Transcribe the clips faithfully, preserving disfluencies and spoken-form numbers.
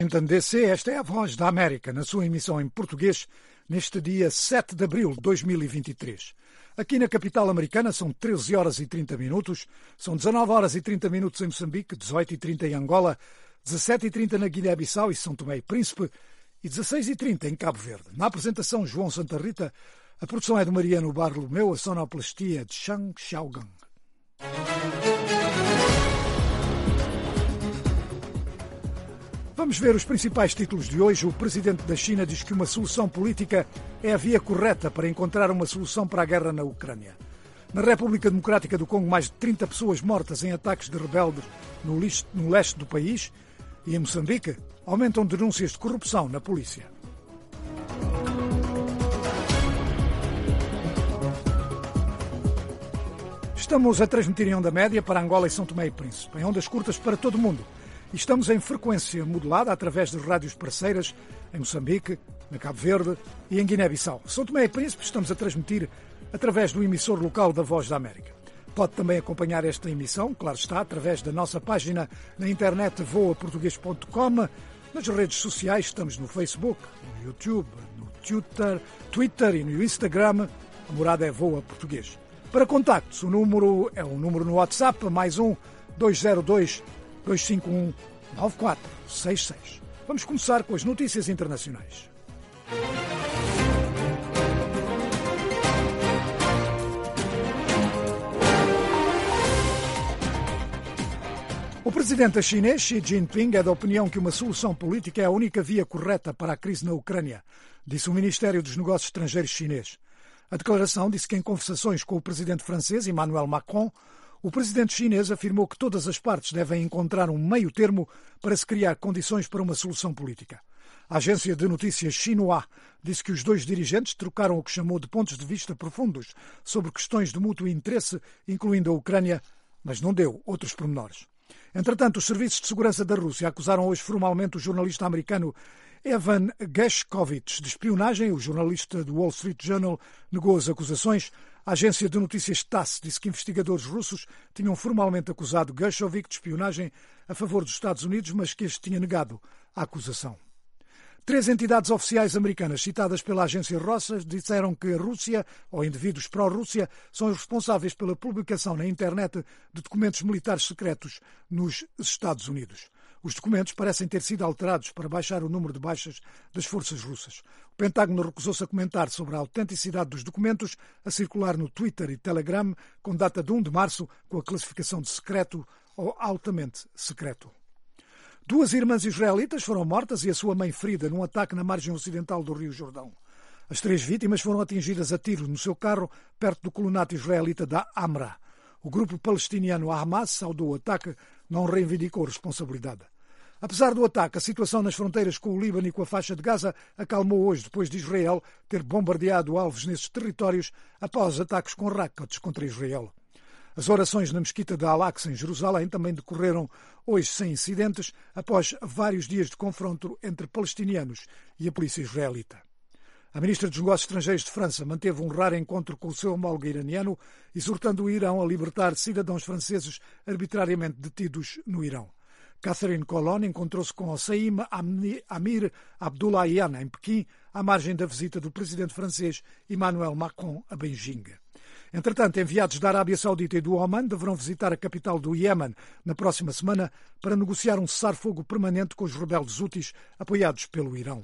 Washington D C, esta é a Voz da América, na sua emissão em português, neste dia sete de abril de dois mil e vinte e três. Aqui na capital americana são treze horas e trinta minutos, são dezanove horas e trinta minutos em Moçambique, dezoito e trinta em Angola, dezassete e trinta na Guiné-Bissau e São Tomé e Príncipe e dezasseis e trinta em Cabo Verde. Na apresentação, João Santa Rita, a produção é de Mariano Barlomeu, a sonoplastia é de Shang Xiaogang. Vamos ver os principais títulos de hoje. O presidente da China diz que uma solução política é a via correta para encontrar uma solução para a guerra na Ucrânia. Na República Democrática do Congo, mais de trinta pessoas mortas em ataques de rebeldes no leste do país. E em Moçambique, aumentam denúncias de corrupção na polícia. Estamos a transmitir em onda média para Angola e São Tomé e Príncipe, em ondas curtas para todo o mundo. E estamos em frequência modulada através de rádios parceiras em Moçambique, na Cabo Verde e em Guiné-Bissau. São Tomé e Príncipe estamos a transmitir através do emissor local da Voz da América. Pode também acompanhar esta emissão, claro está, através da nossa página na internet voa português ponto com. Nas redes sociais estamos no Facebook, no YouTube, no Twitter, Twitter e no Instagram. A morada é Voa Português. Para contactos, o número é o número no WhatsApp, mais um dois zero dois, dois cinco um, nove quatro seis seis. Vamos começar com as notícias internacionais. O presidente chinês Xi Jinping é da opinião que uma solução política é a única via correta para a crise na Ucrânia, disse o Ministério dos Negócios Estrangeiros chinês. A declaração disse que em conversações com o presidente francês Emmanuel Macron, o presidente chinês afirmou que todas as partes devem encontrar um meio termo para se criar condições para uma solução política. A agência de notícias Xinhua disse que os dois dirigentes trocaram o que chamou de pontos de vista profundos sobre questões de mútuo interesse, incluindo a Ucrânia, mas não deu outros pormenores. Entretanto, os serviços de segurança da Rússia acusaram hoje formalmente o jornalista americano Evan Gershkovich de espionagem. O jornalista do Wall Street Journal negou as acusações. A agência de notícias TASS disse que investigadores russos tinham formalmente acusado Gershkovich de espionagem a favor dos Estados Unidos, mas que este tinha negado a acusação. Três entidades oficiais americanas citadas pela agência Reuters disseram que a Rússia, ou indivíduos pró-Rússia, são os responsáveis pela publicação na internet de documentos militares secretos nos Estados Unidos. Os documentos parecem ter sido alterados para baixar o número de baixas das forças russas. O Pentágono recusou-se a comentar sobre a autenticidade dos documentos a circular no Twitter e Telegram com data de um de março, com a classificação de secreto ou altamente secreto. Duas irmãs israelitas foram mortas e a sua mãe ferida num ataque na margem ocidental do Rio Jordão. As três vítimas foram atingidas a tiros no seu carro perto do colonato israelita da Amra. O grupo palestiniano Hamas saudou o ataque, não reivindicou responsabilidade. Apesar do ataque, a situação nas fronteiras com o Líbano e com a faixa de Gaza acalmou hoje, depois de Israel ter bombardeado alvos nesses territórios após ataques com raquetes contra Israel. As orações na mesquita de Al-Aqsa, em Jerusalém, também decorreram hoje sem incidentes, após vários dias de confronto entre palestinianos e a polícia israelita. A ministra dos Negócios Estrangeiros de França manteve um raro encontro com o seu homólogo iraniano, exortando o Irão a libertar cidadãos franceses arbitrariamente detidos no Irão. Catherine Colonna encontrou-se com Hossein Amir Abdollahian em Pequim, à margem da visita do presidente francês Emmanuel Macron a Beijing. Entretanto, enviados da Arábia Saudita e do Oman deverão visitar a capital do Iémen na próxima semana para negociar um cessar-fogo permanente com os rebeldes houthis apoiados pelo Irão.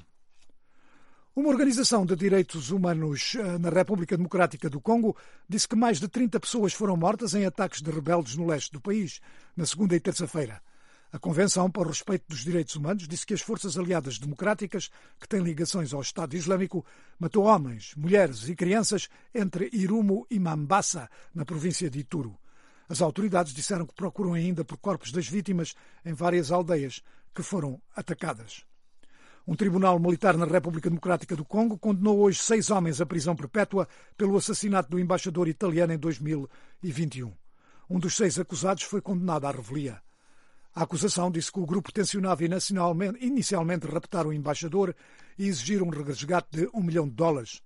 Uma organização de direitos humanos na República Democrática do Congo disse que mais de trinta pessoas foram mortas em ataques de rebeldes no leste do país, na segunda e terça-feira. A Convenção para o Respeito dos Direitos Humanos disse que as Forças Aliadas Democráticas, que têm ligações ao Estado Islâmico, matou homens, mulheres e crianças entre Irumu e Mambasa, na província de Ituro. As autoridades disseram que procuram ainda por corpos das vítimas em várias aldeias que foram atacadas. Um tribunal militar na República Democrática do Congo condenou hoje seis homens à prisão perpétua pelo assassinato do embaixador italiano em dois mil e vinte e um. Um dos seis acusados foi condenado à revelia. A acusação disse que o grupo tencionava inicialmente raptar o embaixador e exigir um resgate de um milhão de dólares.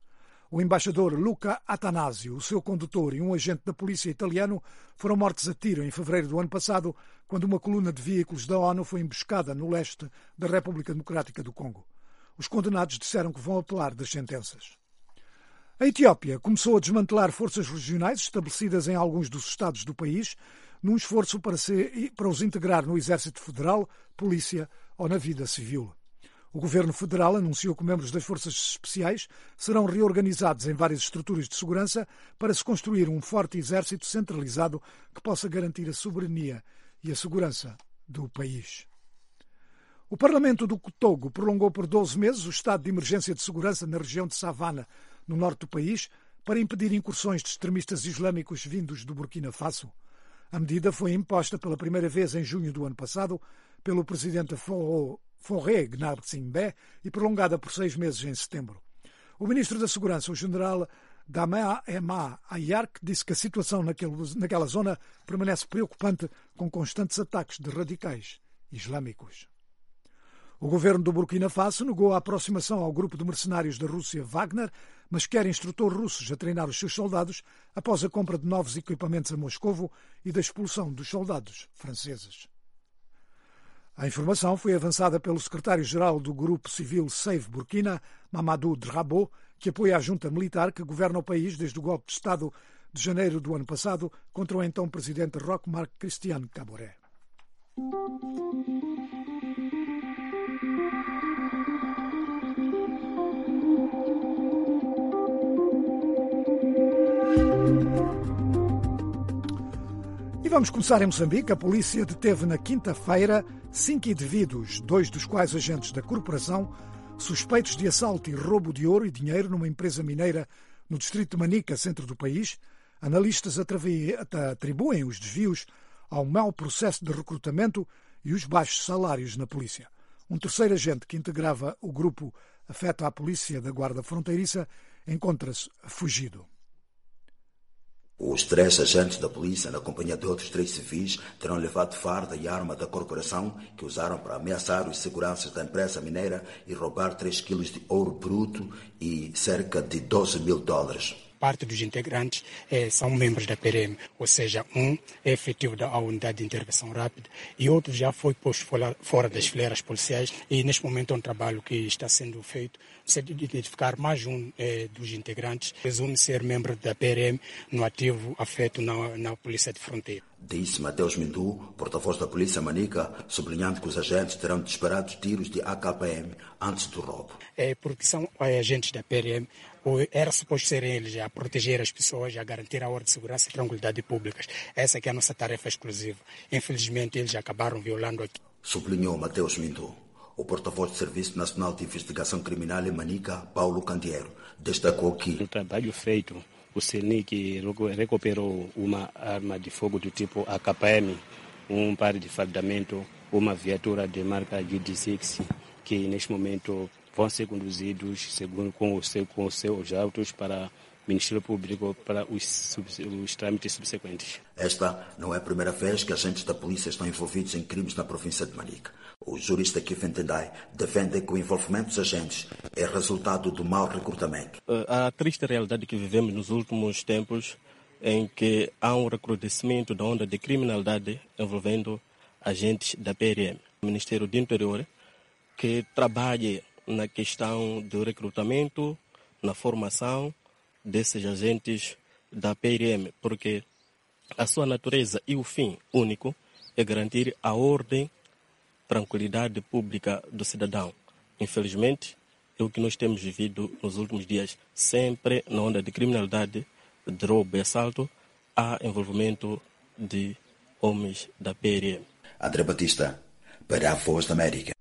O embaixador Luca Attanasio, o seu condutor e um agente da polícia italiano foram mortos a tiro em fevereiro do ano passado, quando uma coluna de veículos da ONU foi emboscada no leste da República Democrática do Congo. Os condenados disseram que vão apelar das sentenças. A Etiópia começou a desmantelar forças regionais estabelecidas em alguns dos estados do país, num esforço para, ser, para os integrar no Exército Federal, polícia ou na vida civil. O governo federal anunciou que membros das forças especiais serão reorganizados em várias estruturas de segurança para se construir um forte exército centralizado que possa garantir a soberania e a segurança do país. O Parlamento do Togo prolongou por doze meses o estado de emergência de segurança na região de Savana, no norte do país, para impedir incursões de extremistas islâmicos vindos do Burkina Faso. A medida foi imposta pela primeira vez em junho do ano passado pelo presidente Faure Gnassingbé e prolongada por seis meses em setembro. O ministro da Segurança, o general Dama Ayark, disse que a situação naquele, naquela zona permanece preocupante, com constantes ataques de radicais islâmicos. O governo do Burkina Faso negou a aproximação ao grupo de mercenários da Rússia Wagner, mas quer instrutores russos a treinar os seus soldados após a compra de novos equipamentos a Moscovo e da expulsão dos soldados franceses. A informação foi avançada pelo secretário-geral do Grupo Civil Save Burkina, Mamadou Drabo, que apoia a junta militar que governa o país desde o golpe de Estado de janeiro do ano passado contra o então presidente Roch Marc Christian Kaboré. E vamos começar em Moçambique. A polícia deteve na quinta-feira cinco indivíduos, dois dos quais agentes da corporação, suspeitos de assalto e roubo de ouro e dinheiro numa empresa mineira no distrito de Manica, centro do país. Analistas atribuem os desvios ao mau processo de recrutamento e os baixos salários na polícia. Um terceiro agente que integrava o grupo afeta à polícia da Guarda Fronteiriça encontra-se fugido. Os três agentes da polícia, na companhia de outros três civis, terão levado farda e arma da corporação que usaram para ameaçar os seguranças da empresa mineira e roubar três quilos de ouro bruto e cerca de doze mil dólares. Parte dos integrantes eh, são membros da P R M, ou seja, um é efetivo da Unidade de Intervenção Rápida e outro já foi posto fora, fora das fileiras policiais e neste momento é um trabalho que está sendo feito de identificar mais um eh, dos integrantes, presume ser membro da P R M no ativo afeto na, na Polícia de Fronteira. Disse Mateus Mindu, porta-voz da Polícia Manica, sublinhando que os agentes terão disparado tiros de A K P M antes do roubo. É porque são é, agentes da P R M, era suposto serem eles a proteger as pessoas, a garantir a ordem de segurança e tranquilidade públicas. Essa é que é a nossa tarefa exclusiva. Infelizmente, eles acabaram violando aqui. Sublinhou Mateus Mindu. O porta-voz do Serviço Nacional de Investigação Criminal em Manica, Paulo Candeeiro, destacou que no trabalho feito, o C N I C recuperou uma arma de fogo do tipo A K P M, um par de fardamento, uma viatura de marca G D seis, que neste momento vão ser conduzidos segundo, com, o seu, com os seus autos para o Ministério Público para os, os trâmites subsequentes. Esta não é a primeira vez que agentes da polícia estão envolvidos em crimes na província de Manica. O jurista Kifen Tendai defende que o envolvimento dos agentes é resultado do mau recrutamento. A triste realidade que vivemos nos últimos tempos em que há um recrudescimento da onda de criminalidade envolvendo agentes da P R M. O Ministério do Interior que trabalhe na questão do recrutamento, na formação desses agentes da P R M, porque a sua natureza e o fim único é garantir a ordem, tranquilidade pública do cidadão. Infelizmente, é o que nós temos vivido nos últimos dias. Sempre na onda de criminalidade, de roubo e assalto, há envolvimento de homens da P R M. André Batista, para a Voz da América.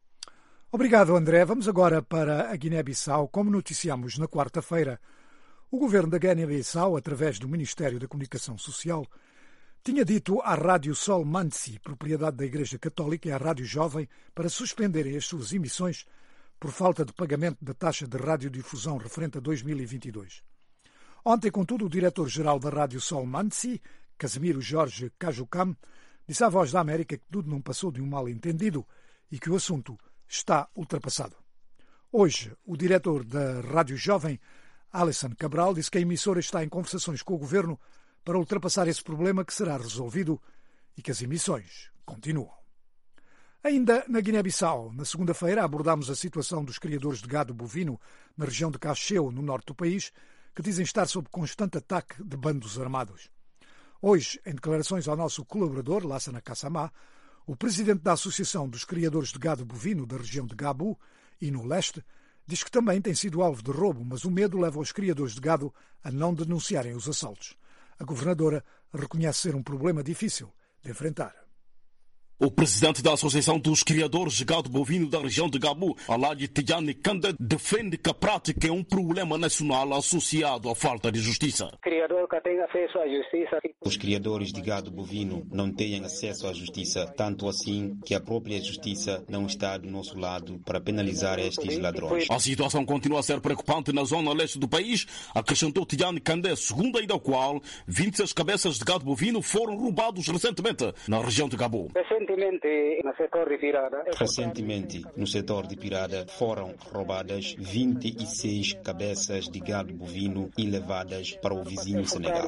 Obrigado, André. Vamos agora para a Guiné-Bissau. Como noticiamos na quarta-feira, o governo da Guiné-Bissau, através do Ministério da Comunicação Social, tinha dito à Rádio Sol Mansi, propriedade da Igreja Católica, e à Rádio Jovem, para suspenderem as suas emissões por falta de pagamento da taxa de radiodifusão referente a dois mil e vinte e dois. Ontem, contudo, o diretor-geral da Rádio Sol Mansi, Casimiro Jorge Cajucam, disse à Voz da América que tudo não passou de um mal-entendido e que o assunto está ultrapassado. Hoje, o diretor da Rádio Jovem Alison Cabral disse que a emissora está em conversações com o governo para ultrapassar esse problema, que será resolvido, e que as emissões continuam. Ainda na Guiné-Bissau, na segunda-feira, abordámos a situação dos criadores de gado bovino na região de Cacheu, no norte do país, que dizem estar sob constante ataque de bandos armados. Hoje, em declarações ao nosso colaborador, Lassana Kassamá, o presidente da Associação dos Criadores de Gado Bovino da região de Gabu e no leste, diz que também tem sido alvo de roubo, mas o medo leva os criadores de gado a não denunciarem os assaltos. A governadora reconhece ser um problema difícil de enfrentar. O presidente da Associação dos Criadores de Gado Bovino da região de Gabu, Alhaji Tijani Kanda, defende que a prática é um problema nacional associado à falta de justiça. Criador que tem acesso à justiça. Os criadores de gado bovino não têm acesso à justiça, tanto assim que a própria justiça não está do nosso lado para penalizar estes ladrões. A situação continua a ser preocupante na zona leste do país, acrescentou Tijani Kanda, segundo ainda o qual vinte e seis cabeças de gado bovino foram roubados recentemente na região de Gabu. Recentemente, no setor de Pirada, Recentemente, no setor de Pirada, foram roubadas vinte e seis cabeças de gado bovino e levadas para o vizinho Senegal.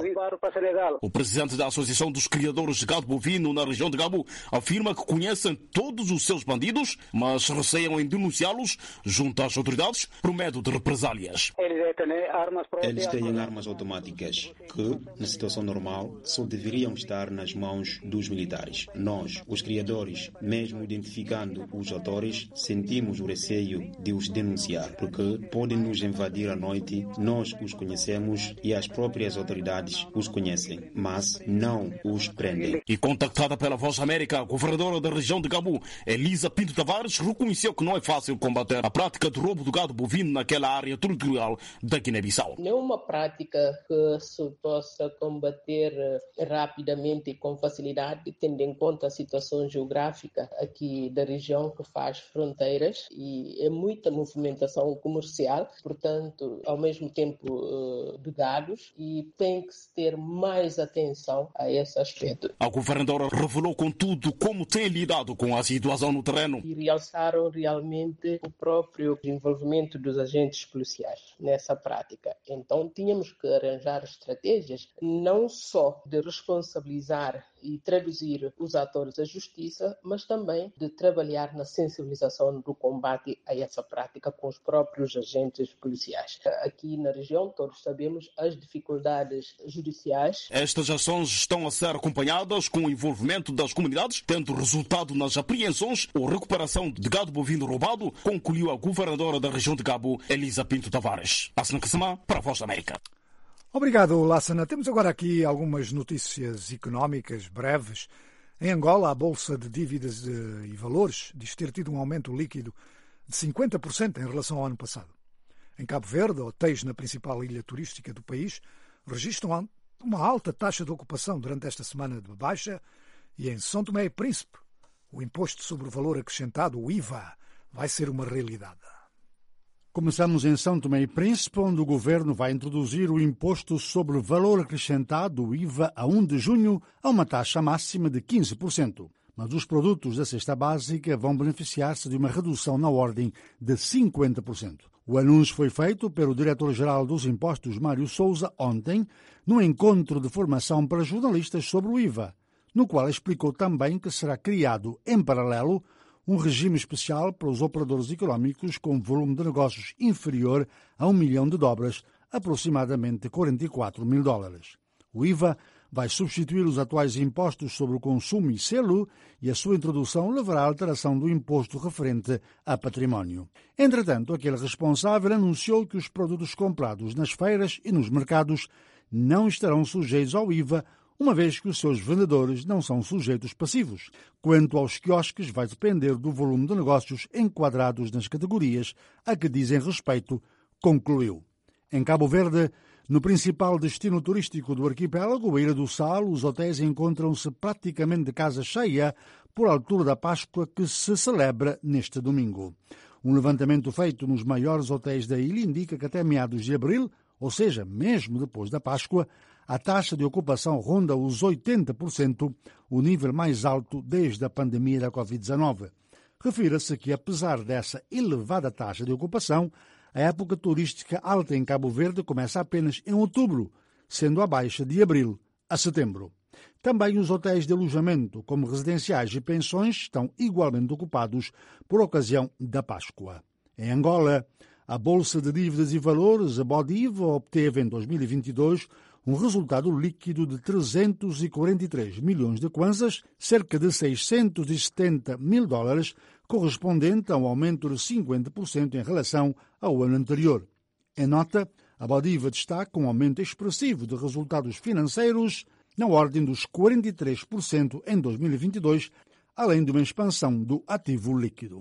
O presidente da Associação dos Criadores de Gado Bovino na região de Gabu afirma que conhecem todos os seus bandidos, mas receiam em denunciá-los junto às autoridades por medo de represálias. Eles têm armas automáticas que, na situação normal, só deveriam estar nas mãos dos militares. Nós, os criadores, mesmo identificando os autores, sentimos o receio de os denunciar, porque podem nos invadir à noite, nós os conhecemos e as próprias autoridades os conhecem, mas não os prendem. E contactada pela Voz da América, a governadora da região de Gabu, Elisa Pinto Tavares, reconheceu que não é fácil combater a prática de roubo do gado bovino naquela área territorial da Guiné-Bissau. Não é uma prática que se possa combater rapidamente e com facilidade, tendo em conta a situação geográfica aqui da região que faz fronteiras e é muita movimentação comercial, portanto, ao mesmo tempo de gados, e tem que se ter mais atenção a esse aspecto. A governadora revelou, contudo, como tem lidado com a situação no terreno. E realçaram realmente o próprio envolvimento dos agentes policiais nessa prática. Então, tínhamos que arranjar estratégias não só de responsabilizar e traduzir os atores à justiça, mas também de trabalhar na sensibilização do combate a essa prática com os próprios agentes policiais. Aqui na região, todos sabemos as dificuldades judiciais. Estas ações estão a ser acompanhadas com o envolvimento das comunidades, tendo resultado nas apreensões ou recuperação de gado bovino roubado, concluiu a governadora da região de Gabu, Elisa Pinto Tavares. Lassana Kassamá, para a Voz da América. Obrigado, Lassana. Temos agora aqui algumas notícias económicas breves. Em Angola, a Bolsa de Dívidas e Valores diz ter tido um aumento líquido de cinquenta por cento em relação ao ano passado. Em Cabo Verde, hotéis na principal ilha turística do país registram uma alta taxa de ocupação durante esta semana de baixa, e em São Tomé e Príncipe, o Imposto sobre o Valor Acrescentado, o I V A, vai ser uma realidade. Começamos em São Tomé e Príncipe, onde o governo vai introduzir o Imposto sobre o Valor Acrescentado, o I V A, a primeiro de junho, a uma taxa máxima de quinze por cento. Mas os produtos da cesta básica vão beneficiar-se de uma redução na ordem de cinquenta por cento. O anúncio foi feito pelo diretor-geral dos Impostos, Mário Souza, ontem, num encontro de formação para jornalistas sobre o I V A, no qual explicou também que será criado, em paralelo, um regime especial para os operadores económicos com volume de negócios inferior a um milhão de dobras, aproximadamente quarenta e quatro mil dólares. O I V A vai substituir os atuais impostos sobre o consumo e selo, e a sua introdução levará à alteração do imposto referente a património. Entretanto, aquele responsável anunciou que os produtos comprados nas feiras e nos mercados não estarão sujeitos ao I V A, uma vez que os seus vendedores não são sujeitos passivos. Quanto aos quiosques, vai depender do volume de negócios enquadrados nas categorias a que dizem respeito, concluiu. Em Cabo Verde, no principal destino turístico do arquipélago, a Ilha do Sal, os hotéis encontram-se praticamente de casa cheia por altura da Páscoa, que se celebra neste domingo. Um levantamento feito nos maiores hotéis da ilha indica que até meados de abril, ou seja, mesmo depois da Páscoa, a taxa de ocupação ronda os oitenta por cento, o nível mais alto desde a pandemia da covid dezenove. Refira-se que, apesar dessa elevada taxa de ocupação, a época turística alta em Cabo Verde começa apenas em outubro, sendo a baixa de abril a setembro. Também os hotéis de alojamento, como residenciais e pensões, estão igualmente ocupados por ocasião da Páscoa. Em Angola, a Bolsa de Dívidas e Valores, a BODIV, obteve em dois mil e vinte e dois um resultado líquido de trezentos e quarenta e três milhões de kwanzas, cerca de seiscentos e setenta mil dólares, correspondente a um aumento de cinquenta por cento em relação ao ano anterior. Em nota, a BODIV destaca um aumento expressivo de resultados financeiros na ordem dos quarenta e três por cento em dois mil e vinte e dois, além de uma expansão do ativo líquido.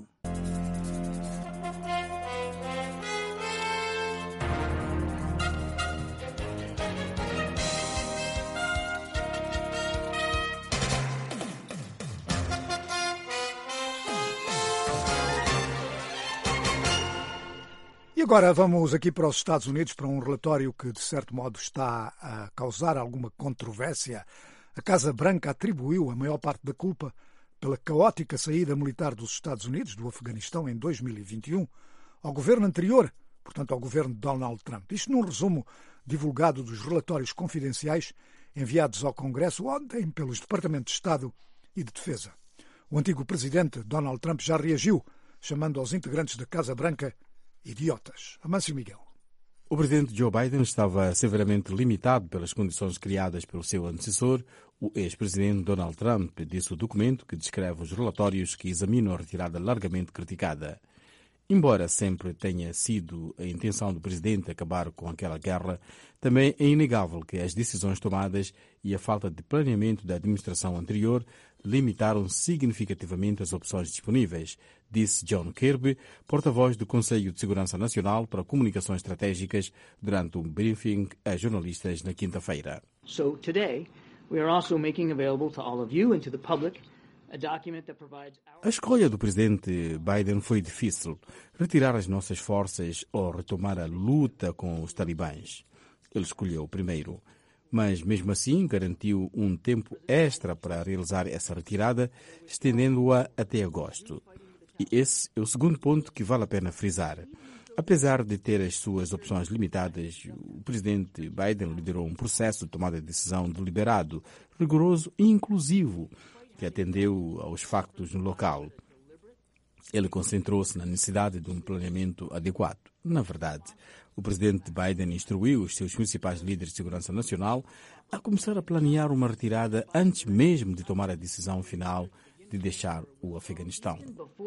E agora vamos aqui para os Estados Unidos para um relatório que, de certo modo, está a causar alguma controvérsia. A Casa Branca atribuiu a maior parte da culpa pela caótica saída militar dos Estados Unidos do Afeganistão em dois mil e vinte e um ao governo anterior, portanto ao governo de Donald Trump. Isto num resumo divulgado dos relatórios confidenciais enviados ao Congresso ontem pelos Departamentos de Estado e de Defesa. O antigo presidente Donald Trump já reagiu, chamando aos integrantes da Casa Branca idiotas. Amâncio Miguel. O presidente Joe Biden estava severamente limitado pelas condições criadas pelo seu antecessor, o ex-presidente Donald Trump, disse o documento que descreve os relatórios que examinam a retirada largamente criticada. Embora sempre tenha sido a intenção do presidente acabar com aquela guerra, também é inegável que as decisões tomadas e a falta de planeamento da administração anterior limitaram significativamente as opções disponíveis, disse John Kirby, porta-voz do Conselho de Segurança Nacional para Comunicações Estratégicas, durante um briefing a jornalistas na quinta-feira. So today, we are also making available to all of you and to the public a document that provides our... A escolha do presidente Biden foi difícil. Retirar as nossas forças ou retomar a luta com os talibãs. Ele escolheu primeiro. Mas, mesmo assim, garantiu um tempo extra para realizar essa retirada, estendendo-a até agosto. E esse é o segundo ponto que vale a pena frisar. Apesar de ter as suas opções limitadas, o presidente Biden liderou um processo de tomada de decisão deliberado, rigoroso e inclusivo, que atendeu aos factos no local. Ele concentrou-se na necessidade de um planeamento adequado. Na verdade, o presidente Biden instruiu os seus principais líderes de segurança nacional a começar a planear uma retirada antes mesmo de tomar a decisão final de deixar o Afeganistão.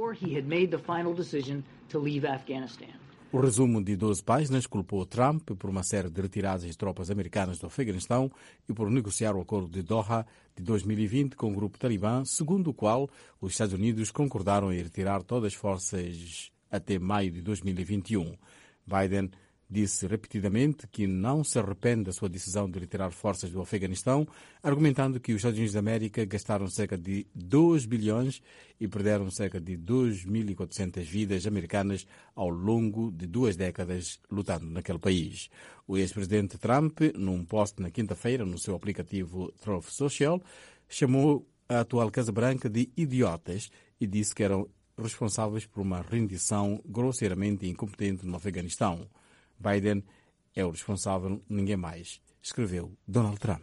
O resumo de doze páginas culpou Trump por uma série de retiradas de tropas americanas do Afeganistão e por negociar o acordo de Doha de dois mil e vinte com o grupo talibã, segundo o qual os Estados Unidos concordaram em retirar todas as forças até maio de dois mil e vinte e um. Biden disse repetidamente que não se arrepende da sua decisão de retirar forças do Afeganistão, argumentando que os Estados Unidos da América gastaram cerca de dois bilhões e perderam cerca de dois mil e quatrocentas vidas americanas ao longo de duas décadas lutando naquele país. O ex-presidente Trump, num post na quinta-feira no seu aplicativo Truth Social, chamou a atual Casa Branca de idiotas e disse que eram responsáveis por uma rendição grosseiramente incompetente no Afeganistão. Biden é o responsável, ninguém mais, escreveu Donald Trump.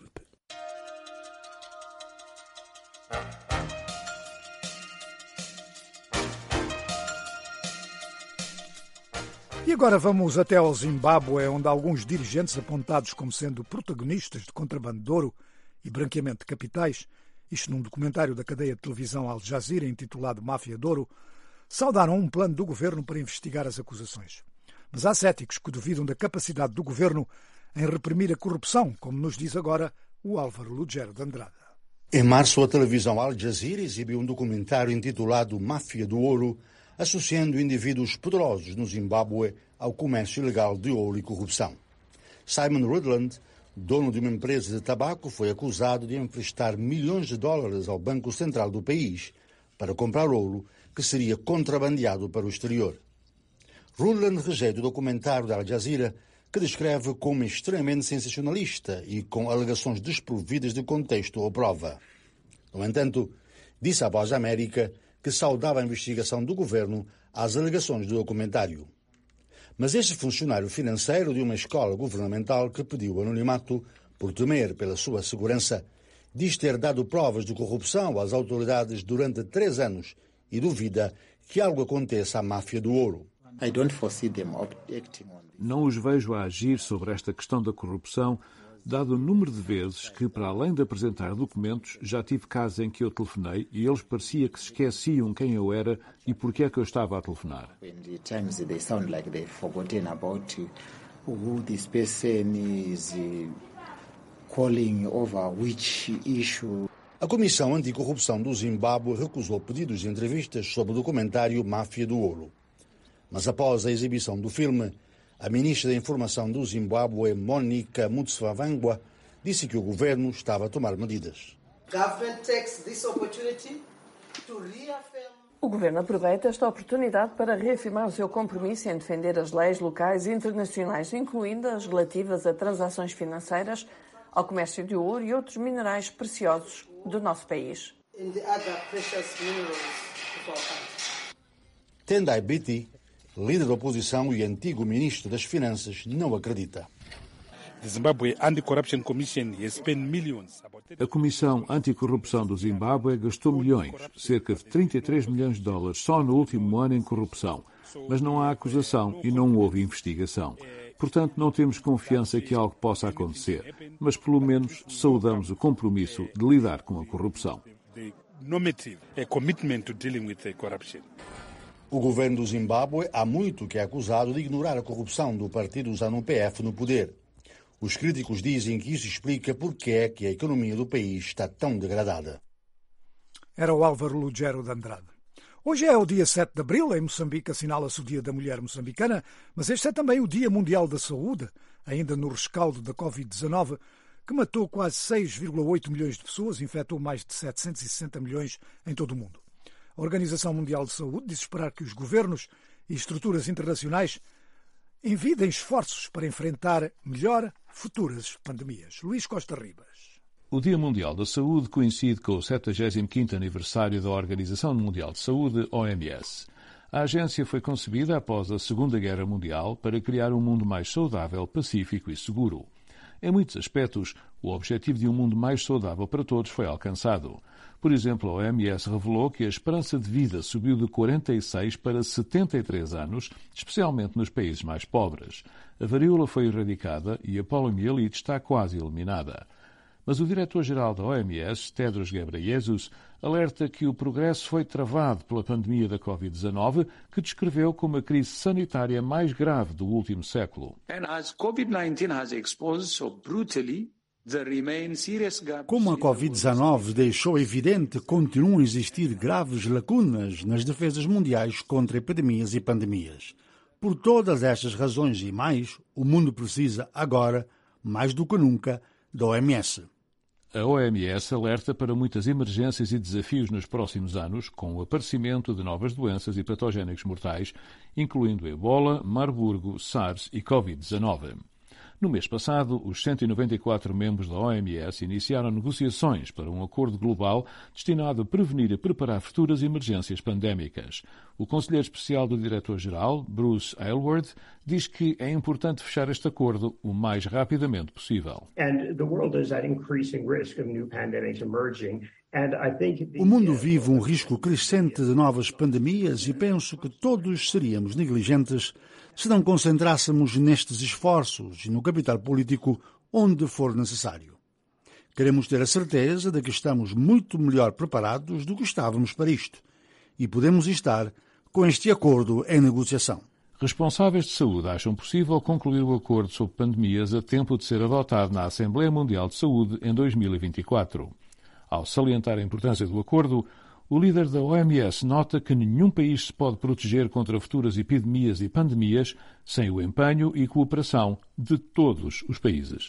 E agora vamos até ao Zimbábue, onde alguns dirigentes apontados como sendo protagonistas de contrabando de ouro e branqueamento de capitais, isto num documentário da cadeia de televisão Al Jazeera intitulado Máfia de Ouro, saudaram um plano do governo para investigar as acusações. Mas há céticos que duvidam da capacidade do governo em reprimir a corrupção, como nos diz agora o Álvaro Lugero de Andrada. Em março, a televisão Al Jazeera exibiu um documentário intitulado Máfia do Ouro, associando indivíduos poderosos no Zimbábue ao comércio ilegal de ouro e corrupção. Simon Rudland, dono de uma empresa de tabaco, foi acusado de emprestar milhões de dólares ao Banco Central do país para comprar ouro que seria contrabandeado para o exterior. Rudland rejeita o documentário da Al Jazeera, que descreve como extremamente sensacionalista e com alegações desprovidas de contexto ou prova. No entanto, disse à Voz da América que saudava a investigação do governo às alegações do documentário. Mas este funcionário financeiro de uma escola governamental que pediu anonimato por temer pela sua segurança, diz ter dado provas de corrupção às autoridades durante três anos e duvida que algo aconteça à máfia do ouro. Não os vejo a agir sobre esta questão da corrupção, dado o número de vezes que, para além de apresentar documentos, já tive casos em que eu telefonei e eles parecia que se esqueciam quem eu era e porque é que eu estava a telefonar. A Comissão Anticorrupção do Zimbábue recusou pedidos de entrevistas sobre o documentário Máfia do Ouro. Mas após a exibição do filme, a ministra da Informação do Zimbábue, Monica Mutsvangwa, disse que o governo estava a tomar medidas. O governo aproveita esta oportunidade para reafirmar o seu compromisso em defender as leis locais e internacionais, incluindo as relativas a transações financeiras, ao comércio de ouro e outros minerais preciosos do nosso país. Tendai Biti, líder da oposição e antigo ministro das Finanças, não acredita. A Comissão Anticorrupção do Zimbábue gastou milhões, cerca de trinta e três milhões de dólares só no último ano em corrupção, mas não há acusação e não houve investigação. Portanto, não temos confiança que algo possa acontecer, mas pelo menos saudamos o compromisso de lidar com a corrupção. O governo do Zimbábue há muito que é acusado de ignorar a corrupção do partido ZANU-P F no poder. Os críticos dizem que isso explica porque é que a economia do país está tão degradada. Era o Álvaro Lugero de Andrade. Hoje é o dia sete de abril, em Moçambique assinala-se o Dia da Mulher Moçambicana, mas este é também o Dia Mundial da Saúde, ainda no rescaldo da covid dezenove, que matou quase seis vírgula oito milhões de pessoas e infectou mais de setecentos e sessenta milhões em todo o mundo. A Organização Mundial de Saúde diz esperar que os governos e estruturas internacionais envidem esforços para enfrentar melhor futuras pandemias. Luís Costa Ribas. O Dia Mundial da Saúde coincide com o setenta e quinto aniversário da Organização Mundial de Saúde, O M S. A agência foi concebida após a Segunda Guerra Mundial para criar um mundo mais saudável, pacífico e seguro. Em muitos aspectos, o objetivo de um mundo mais saudável para todos foi alcançado. Por exemplo, a O M S revelou que a esperança de vida subiu de quarenta e seis para setenta e três anos, especialmente nos países mais pobres. A varíola foi erradicada e a poliomielite está quase eliminada. Mas o diretor-geral da O M S, Tedros Ghebreyesus, alerta que o progresso foi travado pela pandemia da covid dezenove, que descreveu como a crise sanitária mais grave do último século. Como a covid dezenove deixou evidente, continuam a existir graves lacunas nas defesas mundiais contra epidemias e pandemias. Por todas estas razões e mais, o mundo precisa agora, mais do que nunca, da O M S. A O M S alerta para muitas emergências e desafios nos próximos anos, com o aparecimento de novas doenças e patogénicos mortais, incluindo Ebola, Marburgo, SARS e covid dezenove. No mês passado, os cento e noventa e quatro membros da O M S iniciaram negociações para um acordo global destinado a prevenir e preparar futuras emergências pandémicas. O conselheiro especial do diretor-geral, Bruce Aylward, diz que é importante fechar este acordo o mais rapidamente possível. O mundo vive um risco crescente de novas pandemias e penso que todos seríamos negligentes se não concentrássemos nestes esforços e no capital político onde for necessário. Queremos ter a certeza de que estamos muito melhor preparados do que estávamos para isto e podemos estar com este acordo em negociação. Responsáveis de saúde acham possível concluir o acordo sobre pandemias a tempo de ser adotado na Assembleia Mundial de Saúde em dois mil e vinte e quatro. Ao salientar a importância do acordo, o líder da O M S nota que nenhum país se pode proteger contra futuras epidemias e pandemias sem o empenho e cooperação de todos os países.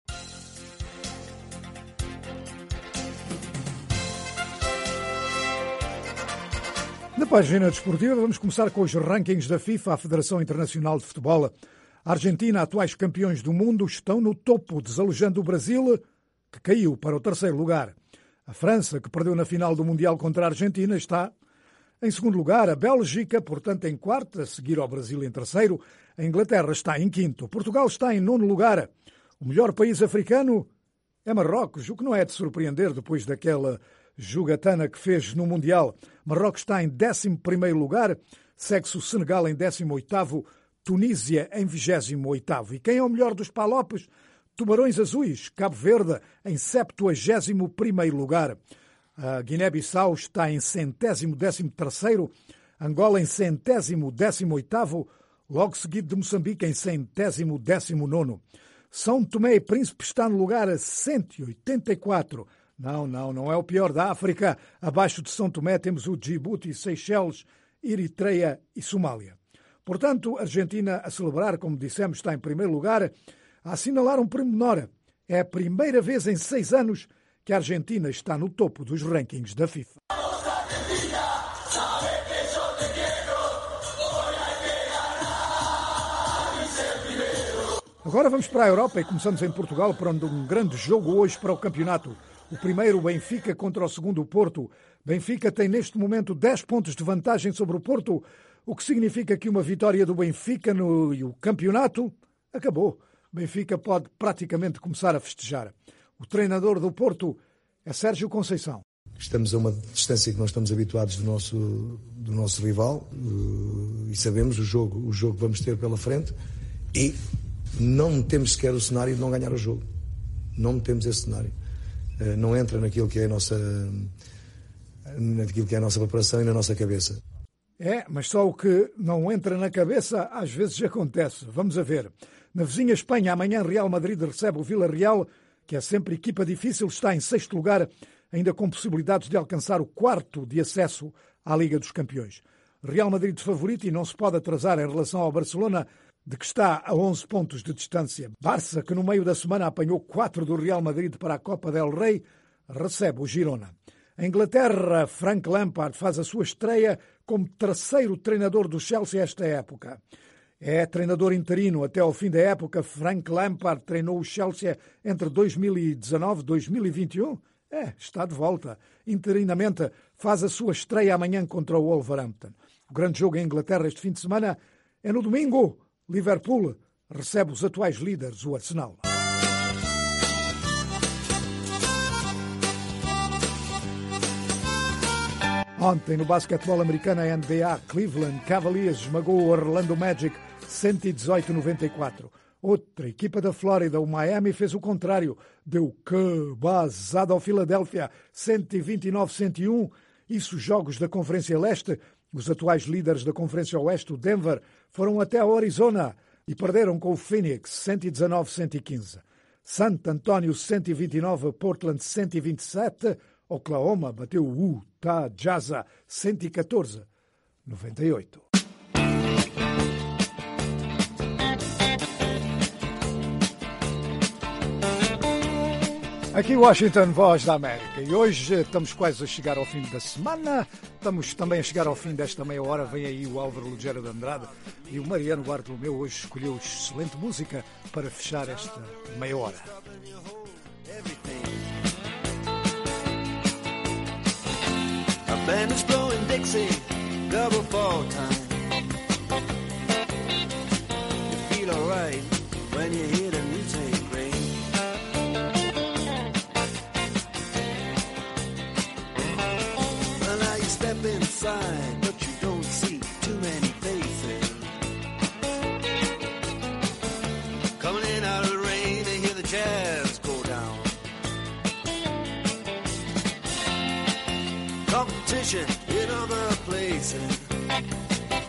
Na página desportiva, vamos começar com os rankings da FIFA, a Federação Internacional de Futebol. A Argentina, atuais campeões do mundo, estão no topo, desalojando o Brasil, que caiu para o terceiro lugar. A França, que perdeu na final do Mundial contra a Argentina, está Em segundo lugar, a Bélgica, portanto em quarto, a seguir ao Brasil em terceiro. A Inglaterra está em quinto. Portugal está em nono lugar. O melhor país africano é Marrocos, o que não é de surpreender depois daquela jogatana que fez no Mundial. Marrocos está em décimo primeiro lugar, segue-se o Senegal em décimo oitavo, Tunísia em vigésimo oitavo. E quem é o melhor dos palopes? Tubarões Azuis, Cabo Verde em septuagésimo primeiro lugar. A Guiné-Bissau está em centésimo décimo terceiro, Angola em centésimo décimo oitavo, logo seguido de Moçambique em centésimo décimo nono. São Tomé e Príncipe está no lugar cento e oitenta e quatro. Não, não, não é o pior da África. Abaixo de São Tomé temos o Djibouti, Seychelles, Eritreia e Somália. Portanto, a Argentina a celebrar, como dissemos, está em primeiro lugar. A assinalar um pormenor. É a primeira vez em seis anos que a Argentina está no topo dos rankings da FIFA. Agora vamos para a Europa e começamos em Portugal, para onde um grande jogo hoje para o campeonato. O primeiro, o Benfica, contra o segundo, o Porto. Benfica tem neste momento dez pontos de vantagem sobre o Porto, o que significa que uma vitória do Benfica no e o campeonato acabou. Benfica pode praticamente começar a festejar. O treinador do Porto é Sérgio Conceição. Estamos a uma distância que nós estamos habituados do nosso, do nosso rival e sabemos o jogo, o jogo que vamos ter pela frente e não temos sequer o cenário de não ganhar o jogo. Não temos esse cenário. Não entra naquilo que é a nossa, naquilo que é a nossa preparação e na nossa cabeça. É, mas só o que não entra na cabeça às vezes acontece. Vamos a ver. Na vizinha Espanha, amanhã Real Madrid recebe o Villarreal, que é sempre equipa difícil, está em sexto lugar, ainda com possibilidades de alcançar o quarto de acesso à Liga dos Campeões. Real Madrid favorito e não se pode atrasar em relação ao Barcelona, de que está a onze pontos de distância. Barça, que no meio da semana apanhou quatro do Real Madrid para a Copa del Rei, recebe o Girona. Em Inglaterra, Frank Lampard faz a sua estreia como terceiro treinador do Chelsea esta época. É treinador interino até ao fim da época. Frank Lampard treinou o Chelsea entre dois mil e dezanove e dois mil e vinte e um. É, está de volta. Interinamente faz a sua estreia amanhã contra o Wolverhampton. O grande jogo em Inglaterra este fim de semana é no domingo. Liverpool recebe os atuais líderes, o Arsenal. Ontem, no basquetebol americano, a N B A, Cleveland Cavaliers esmagou o Orlando Magic cento e dezoito a noventa e quatro. Outra equipa da Flórida, o Miami, fez o contrário. Deu cabazada ao Philadelphia cento e vinte e nove a cento e um. Isso, jogos da Conferência Leste. Os atuais líderes da Conferência Oeste, o Denver, foram até o Arizona e perderam com o Phoenix cento e dezanove a cento e quinze. San Antonio cento e vinte e nove, Portland cento e vinte e sete. Oklahoma bateu o Utah Jazz cento e catorze a noventa e oito. Aqui Washington, Voz da América. E hoje estamos quase a chegar ao fim da semana. Estamos também a chegar ao fim desta meia hora. Vem aí o Álvaro Lugero de Andrade. E o Mariano Bartolomeu hoje escolheu excelente música para fechar esta meia hora. A band is blowing Dixie, double fall time. You feel alright when you hear the music ring. Step inside, but you don't see too many faces. Coming in out of the rain to hear the jazz go down. Competition in other places.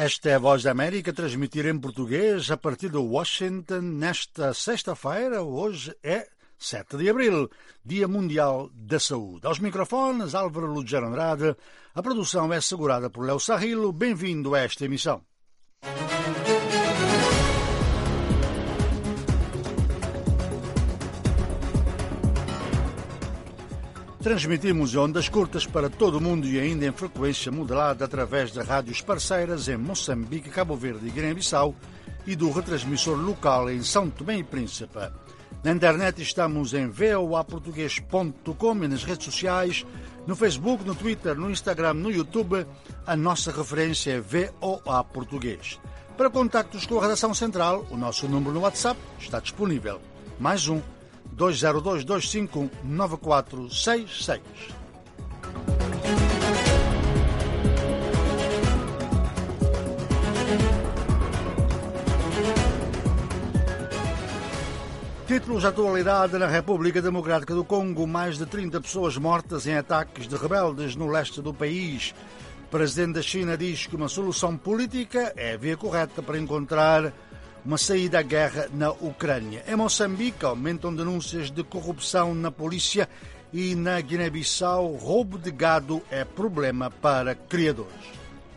Esta é a Voz da América, transmitir em português a partir de Washington nesta sexta-feira. Hoje é sete de abril, Dia Mundial da Saúde. Aos microfones, Álvaro Lugero Andrade. A produção é assegurada por Léo Sarrilo. Bem-vindo a esta emissão. Transmitimos ondas curtas para todo o mundo e ainda em frequência modulada através de rádios parceiras em Moçambique, Cabo Verde e Guiné-Bissau e do retransmissor local em São Tomé e Príncipe. Na internet estamos em v o a português ponto com e nas redes sociais, no Facebook, no Twitter, no Instagram, no YouTube. A nossa referência é V O A Português. Para contactos com a redação central, o nosso número no WhatsApp está disponível. Mais um. dois zero dois, dois cinco um, nove quatro seis seis. Títulos de atualidade na República Democrática do Congo. Mais de trinta pessoas mortas em ataques de rebeldes no leste do país. O presidente da China diz que uma solução política é a via correta para encontrar uma saída à guerra na Ucrânia. Em Moçambique, aumentam denúncias de corrupção na polícia e na Guiné-Bissau, roubo de gado é problema para criadores.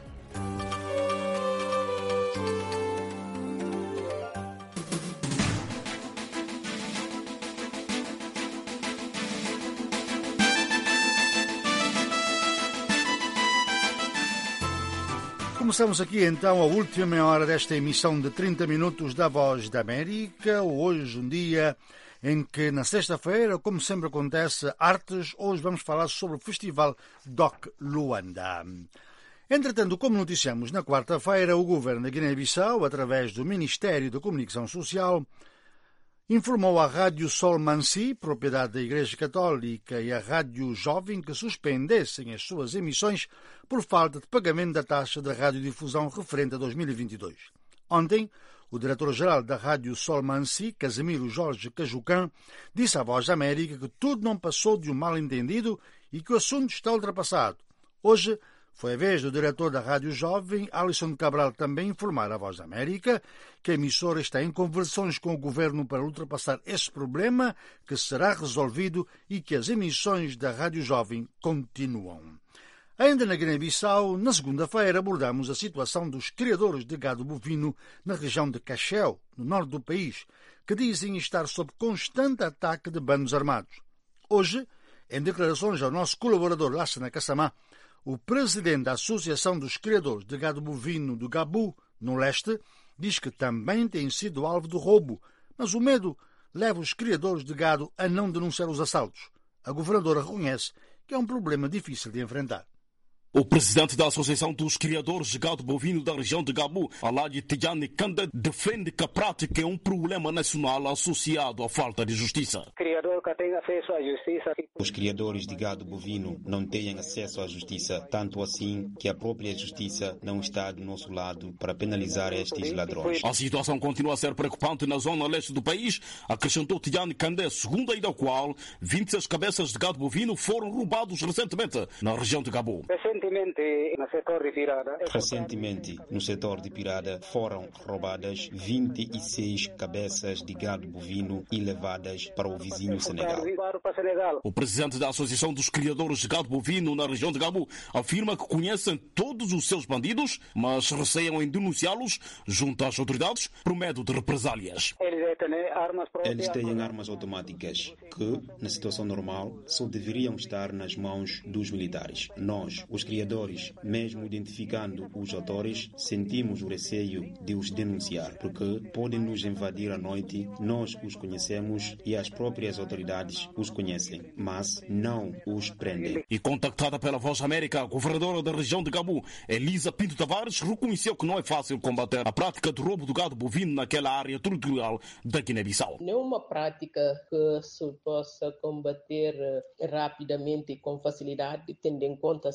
Começamos aqui então a última meia hora desta emissão de trinta minutos da Voz da América. Hoje um dia em que na sexta-feira, como sempre acontece, artes. Hoje vamos falar sobre o Festival Doc Luanda. Entretanto, como noticiamos na quarta-feira, o governo da Guiné-Bissau, através do Ministério da Comunicação Social, informou à Rádio Sol Mansi, propriedade da Igreja Católica, e à Rádio Jovem que suspendessem as suas emissões por falta de pagamento da taxa de radiodifusão referente a dois mil e vinte e dois. Ontem, o diretor-geral da Rádio Sol Mansi, Casimiro Jorge Cajucan, disse à Voz da América que tudo não passou de um mal-entendido e que o assunto está ultrapassado. Hoje, foi a vez do diretor da Rádio Jovem, Alisson Cabral, também informar à Voz da América que a emissora está em conversões com o governo para ultrapassar esse problema, que será resolvido e que as emissões da Rádio Jovem continuam. Ainda na Guiné-Bissau, na segunda-feira, abordamos a situação dos criadores de gado bovino na região de Cacheu, no norte do país, que dizem estar sob constante ataque de bandos armados. Hoje, em declarações ao nosso colaborador Lassana Kassamá, o presidente da Associação dos Criadores de Gado Bovino do Gabu, no leste, diz que também tem sido alvo de roubo, mas o medo leva os criadores de gado a não denunciar os assaltos. A governadora reconhece que é um problema difícil de enfrentar. O presidente da Associação dos Criadores de Gado Bovino da região de Gabu, Alhaji Tijani Kanda, defende que a prática é um problema nacional associado à falta de justiça. Os criadores de gado bovino não têm acesso à justiça, tanto assim que a própria justiça não está do nosso lado para penalizar estes ladrões. A situação continua a ser preocupante na zona leste do país, acrescentou Tijani Kanda, segundo a da qual vinte e seis cabeças de gado bovino foram roubados recentemente na região de Gabu. Recentemente, no setor de Pirada, foram roubadas vinte e seis cabeças de gado bovino e levadas para o vizinho Senegal. O presidente da Associação dos Criadores de Gado Bovino na região de Gabu afirma que conhecem todos os seus bandidos, mas receiam em denunciá-los junto às autoridades por medo de represálias. Eles têm armas automáticas que, na situação normal, só deveriam estar nas mãos dos militares. Nós, os criadores, mesmo identificando os autores, sentimos o receio de os denunciar, porque podem nos invadir à noite, nós os conhecemos e as próprias autoridades os conhecem, mas não os prendem. E contactada pela Voz América, a governadora da região de Gabu, Elisa Pinto Tavares, reconheceu que não é fácil combater a prática de roubo do gado bovino naquela área territorial da Guiné-Bissau. Não é uma prática que se possa combater rapidamente e com facilidade, tendo em conta a situação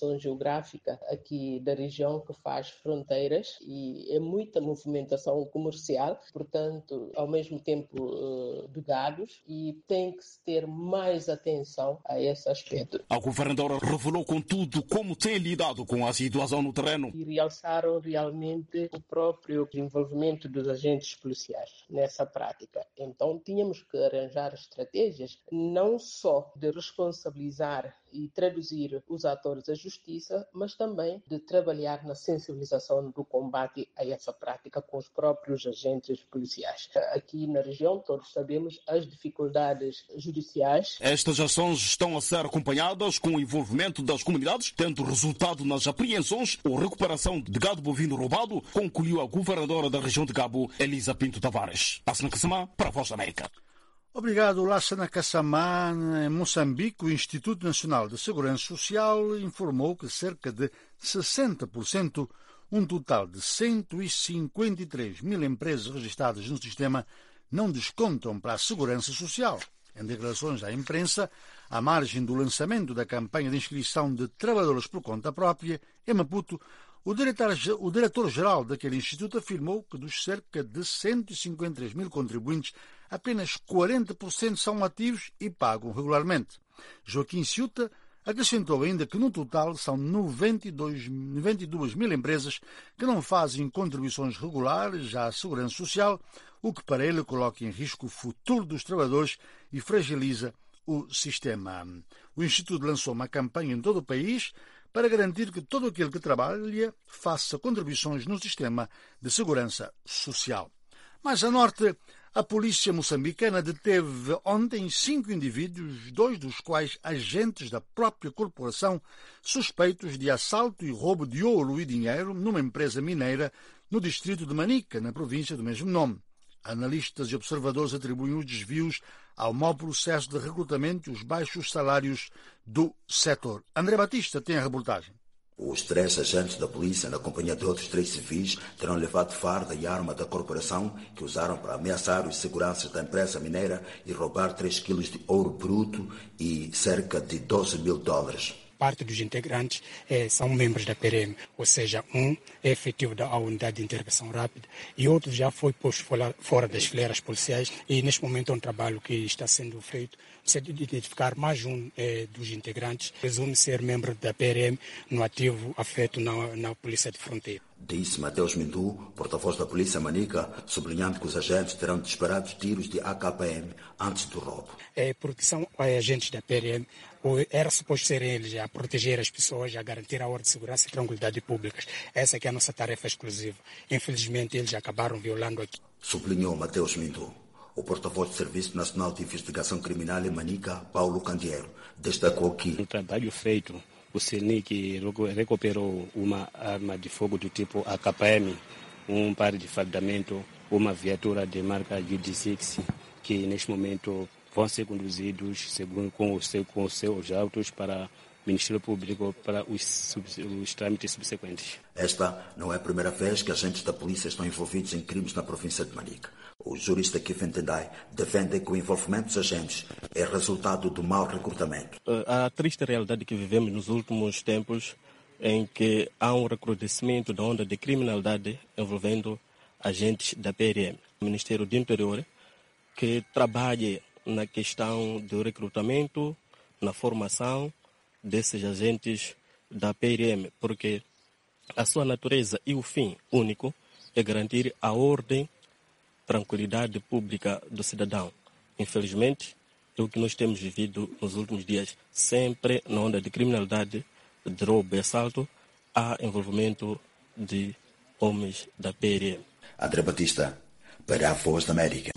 situação geográfica aqui da região que faz fronteiras e é muita movimentação comercial, portanto, ao mesmo tempo de gados, e tem que se ter mais atenção a esse aspecto. A governadora revelou, contudo, como tem lidado com a situação no terreno. E realçaram realmente o próprio desenvolvimento dos agentes policiais nessa prática. Então, tínhamos que arranjar estratégias não só de responsabilizar e traduzir os atores à justiça, mas também de trabalhar na sensibilização do combate a essa prática com os próprios agentes policiais. Aqui na região, todos sabemos as dificuldades judiciais. Estas ações estão a ser acompanhadas com o envolvimento das comunidades, tendo resultado nas apreensões ou recuperação de gado bovino roubado, concluiu a governadora da região de Cabo, Elisa Pinto Tavares. Lassana Kassamá, para a Voz da América. Obrigado, Lassana Kassamá. Em Moçambique, o Instituto Nacional de Segurança Social informou que cerca de sessenta por cento, um total de cento e cinquenta e três mil empresas registradas no sistema, não descontam para a segurança social. Em declarações à imprensa, à margem do lançamento da campanha de inscrição de trabalhadores por conta própria, em Maputo, o diretor-geral daquele instituto afirmou que dos cerca de cento e cinquenta e três mil contribuintes, apenas quarenta por cento são ativos e pagam regularmente. Joaquim Ciuta acrescentou ainda que no total são noventa e duas mil empresas que não fazem contribuições regulares à segurança social, o que para ele coloca em risco o futuro dos trabalhadores e fragiliza o sistema. O Instituto lançou uma campanha em todo o país para garantir que todo aquele que trabalha faça contribuições no sistema de segurança social. Mais a norte, a polícia moçambicana deteve ontem cinco indivíduos, dois dos quais agentes da própria corporação, suspeitos de assalto e roubo de ouro e dinheiro numa empresa mineira no distrito de Manica, na província do mesmo nome. Analistas e observadores atribuem os desvios ao mau processo de recrutamento e os baixos salários do setor. André Batista tem a reportagem. Os três agentes da polícia, na companhia de outros três civis, terão levado farda e arma da corporação que usaram para ameaçar os seguranças da empresa mineira e roubar três quilos de ouro bruto e cerca de doze mil dólares. Parte dos integrantes eh, são membros da P R M, ou seja, um é efetivo da Unidade de Intervenção Rápida e outro já foi posto fora, fora das fileiras policiais e neste momento é um trabalho que está sendo feito de identificar mais um eh, dos integrantes, presume ser membro da P R M no ativo afeto na, na Polícia de Fronteira. Disse Mateus Mindu, porta-voz da Polícia Manica, sublinhando que os agentes terão disparado tiros de A K P M antes do roubo. É porque são agentes da P R M, era suposto serem eles a proteger as pessoas, a garantir a ordem de segurança e tranquilidade públicas. Essa é que é a nossa tarefa exclusiva. Infelizmente, eles acabaram violando aqui. Sublinhou Mateus Mindu. O porta-voz do Serviço Nacional de Investigação Criminal em Manica, Paulo Candeeiro, destacou que o trabalho feito, o C N I C recuperou uma arma de fogo do tipo A K P M, um par de fardamento, uma viatura de marca G D seis, que neste momento vão ser conduzidos segundo, com, os, com os seus autos para o Ministério Público para os, os trâmites subsequentes. Esta não é a primeira vez que agentes da polícia estão envolvidos em crimes na província de Manica. O jurista Kevin Tendai defende que o envolvimento dos agentes é resultado do mau recrutamento. A triste realidade que vivemos nos últimos tempos em que há um recrudescimento da onda de criminalidade envolvendo agentes da P R M. O Ministério do Interior que trabalhe na questão do recrutamento, na formação desses agentes da P R M, porque a sua natureza e o fim único é garantir a ordem, tranquilidade pública do cidadão. Infelizmente, é o que nós temos vivido nos últimos dias. Sempre na onda de criminalidade, de roubo e assalto, há envolvimento de homens da P R M. André Batista, para a Voz da América.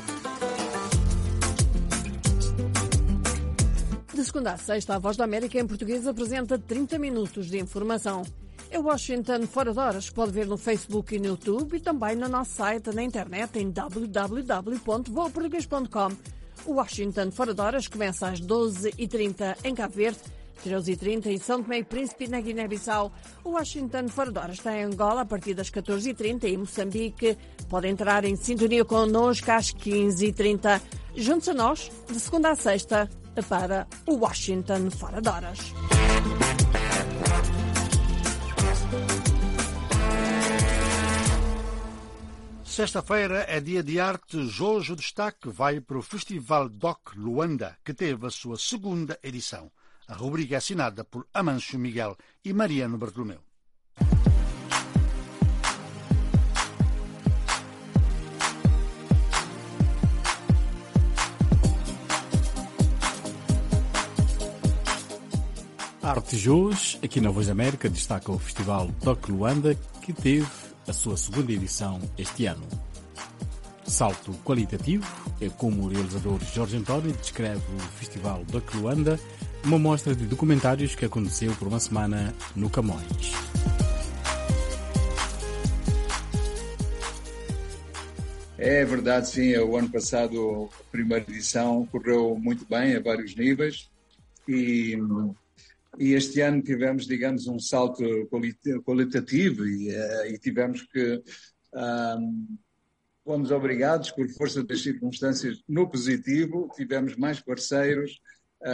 De segunda a sexta, a Voz da América em português apresenta trinta minutos de informação. É Washington Fora de Horas, que pode ver no Facebook e no YouTube e também no nosso site na internet em w w w ponto voa português ponto com. O Washington Fora de Horas começa às doze e trinta em Cabo Verde, treze e trinta em São Tomé e Príncipe na Guiné-Bissau. O Washington Fora de Horas está em Angola a partir das catorze e trinta e em Moçambique. Pode entrar em sintonia connosco às quinze e trinta. Juntos a nós, de segunda a sexta, para o Washington Fora de Horas. Sexta-feira é dia de artes. Hoje o destaque vai para o Festival Doc Luanda, que teve a sua segunda edição. A rubrica é assinada por Amancio Miguel e Mariano Bartolomeu. Artes hoje, aqui na Voz da América, destaca o Festival Doc Luanda, que teve a sua segunda edição este ano. Salto qualitativo é como o realizador Jorge António descreve o Festival Doc Luanda, uma mostra de documentários que aconteceu por uma semana no Camões. É verdade, sim. O ano passado, a primeira edição, correu muito bem a vários níveis e... E este ano tivemos, digamos, um salto qualitativo e, uh, e tivemos que, um, fomos obrigados, por força das circunstâncias, no positivo, tivemos mais parceiros,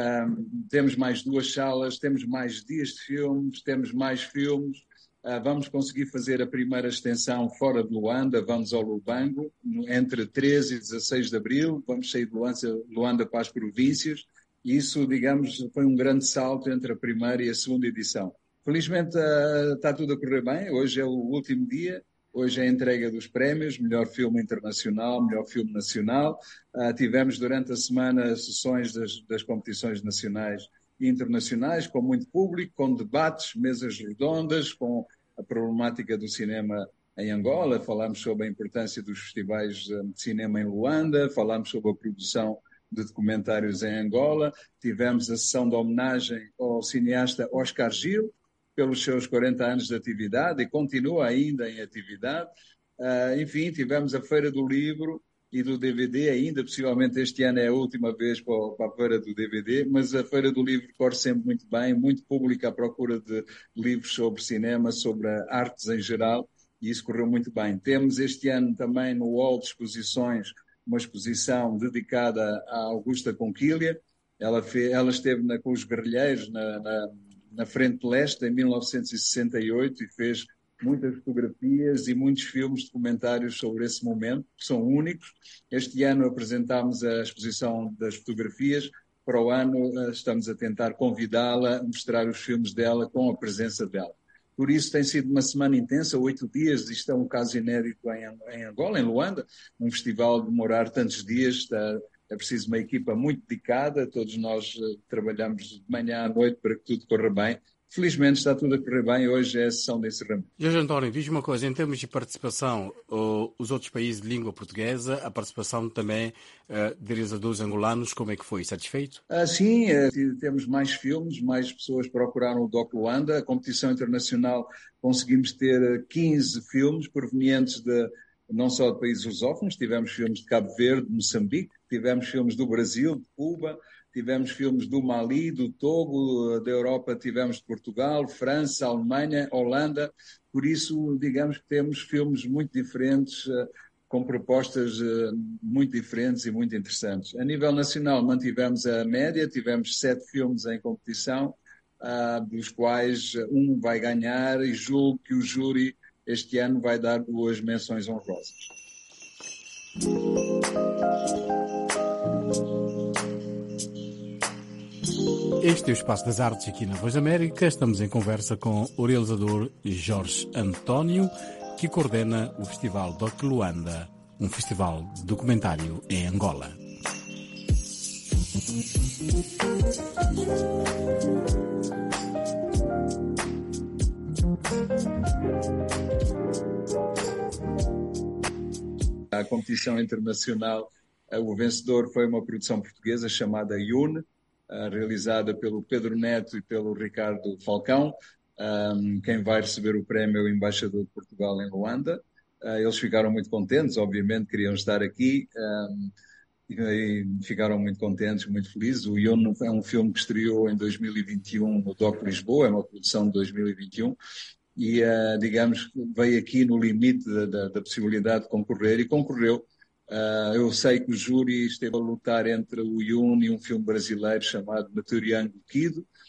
um, temos mais duas salas, temos mais dias de filmes, temos mais filmes, uh, vamos conseguir fazer a primeira extensão fora de Luanda, vamos ao Lubango, entre treze e dezasseis de abril, vamos sair de Luanda, Luanda para as províncias. Isso, digamos, foi um grande salto entre a primeira e a segunda edição. Felizmente uh, está tudo a correr bem. Hoje é o último dia. Hoje é a entrega dos prémios, melhor filme internacional, melhor filme nacional. Uh, tivemos durante a semana sessões das, das competições nacionais e internacionais, com muito público, com debates, mesas redondas, com a problemática do cinema em Angola. Falámos sobre a importância dos festivais de cinema em Luanda, falámos sobre a produção de documentários em Angola. Tivemos a sessão de homenagem ao cineasta Oscar Gil, pelos seus quarenta anos de atividade, e continua ainda em atividade. Uh, enfim, tivemos a Feira do Livro e do D V D, ainda possivelmente este ano é a última vez para, para a Feira do D V D, mas a Feira do Livro corre sempre muito bem, muito pública à procura de livros sobre cinema, sobre artes em geral, e isso correu muito bem. Temos este ano também no hall de exposições uma exposição dedicada à Augusta Conquilha. Ela, fez, ela esteve na, com os guerrilheiros na, na, na Frente Leste em mil novecentos e sessenta e oito e fez muitas fotografias e muitos filmes, documentários sobre esse momento, que são únicos. Este ano apresentámos a exposição das fotografias. Para o ano estamos a tentar convidá-la a mostrar os filmes dela com a presença dela. Por isso tem sido uma semana intensa, oito dias, isto é um caso inédito em, em Angola, em Luanda, um festival de demorar tantos dias, está, é preciso uma equipa muito dedicada, todos nós uh, trabalhamos de manhã à noite para que tudo corra bem. Felizmente está tudo a correr bem, hoje é a sessão de encerramento. Jorge António, diz uma coisa, em termos de participação, uh, os outros países de língua portuguesa, a participação também uh, de realizadores angolanos, como é que foi? Satisfeito? Ah, sim, uh, temos mais filmes, mais pessoas procuraram o Doc Luanda. A competição internacional conseguimos ter quinze filmes provenientes de, não só de países lusófonos, tivemos filmes de Cabo Verde, de Moçambique, tivemos filmes do Brasil, de Cuba, tivemos filmes do Mali, do Togo, da Europa tivemos de Portugal, França, Alemanha, Holanda. Por isso, digamos que temos filmes muito diferentes, com propostas muito diferentes e muito interessantes. A nível nacional mantivemos a média, tivemos sete filmes em competição, dos quais um vai ganhar e julgo que o júri este ano vai dar duas menções honrosas. Este é o Espaço das Artes aqui na Voz da América. Estamos em conversa com o realizador Jorge António, que coordena o Festival Doc Luanda, um festival de documentário em Angola. A competição internacional, o vencedor foi uma produção portuguesa chamada Yune, realizada pelo Pedro Neto e pelo Ricardo Falcão. Um, quem vai receber o prémio é o embaixador de Portugal em Luanda. Uh, eles ficaram muito contentes, obviamente, queriam estar aqui um, e, e ficaram muito contentes, muito felizes. O Yune é um filme que estreou em dois mil e vinte e um no Doc Lisboa, é uma produção de dois mil e vinte e um, e, uh, digamos, veio aqui no limite da, da, da possibilidade de concorrer e concorreu. Uh, eu sei que o júri esteve a lutar entre o Yune e um filme brasileiro chamado Maturiango Kido.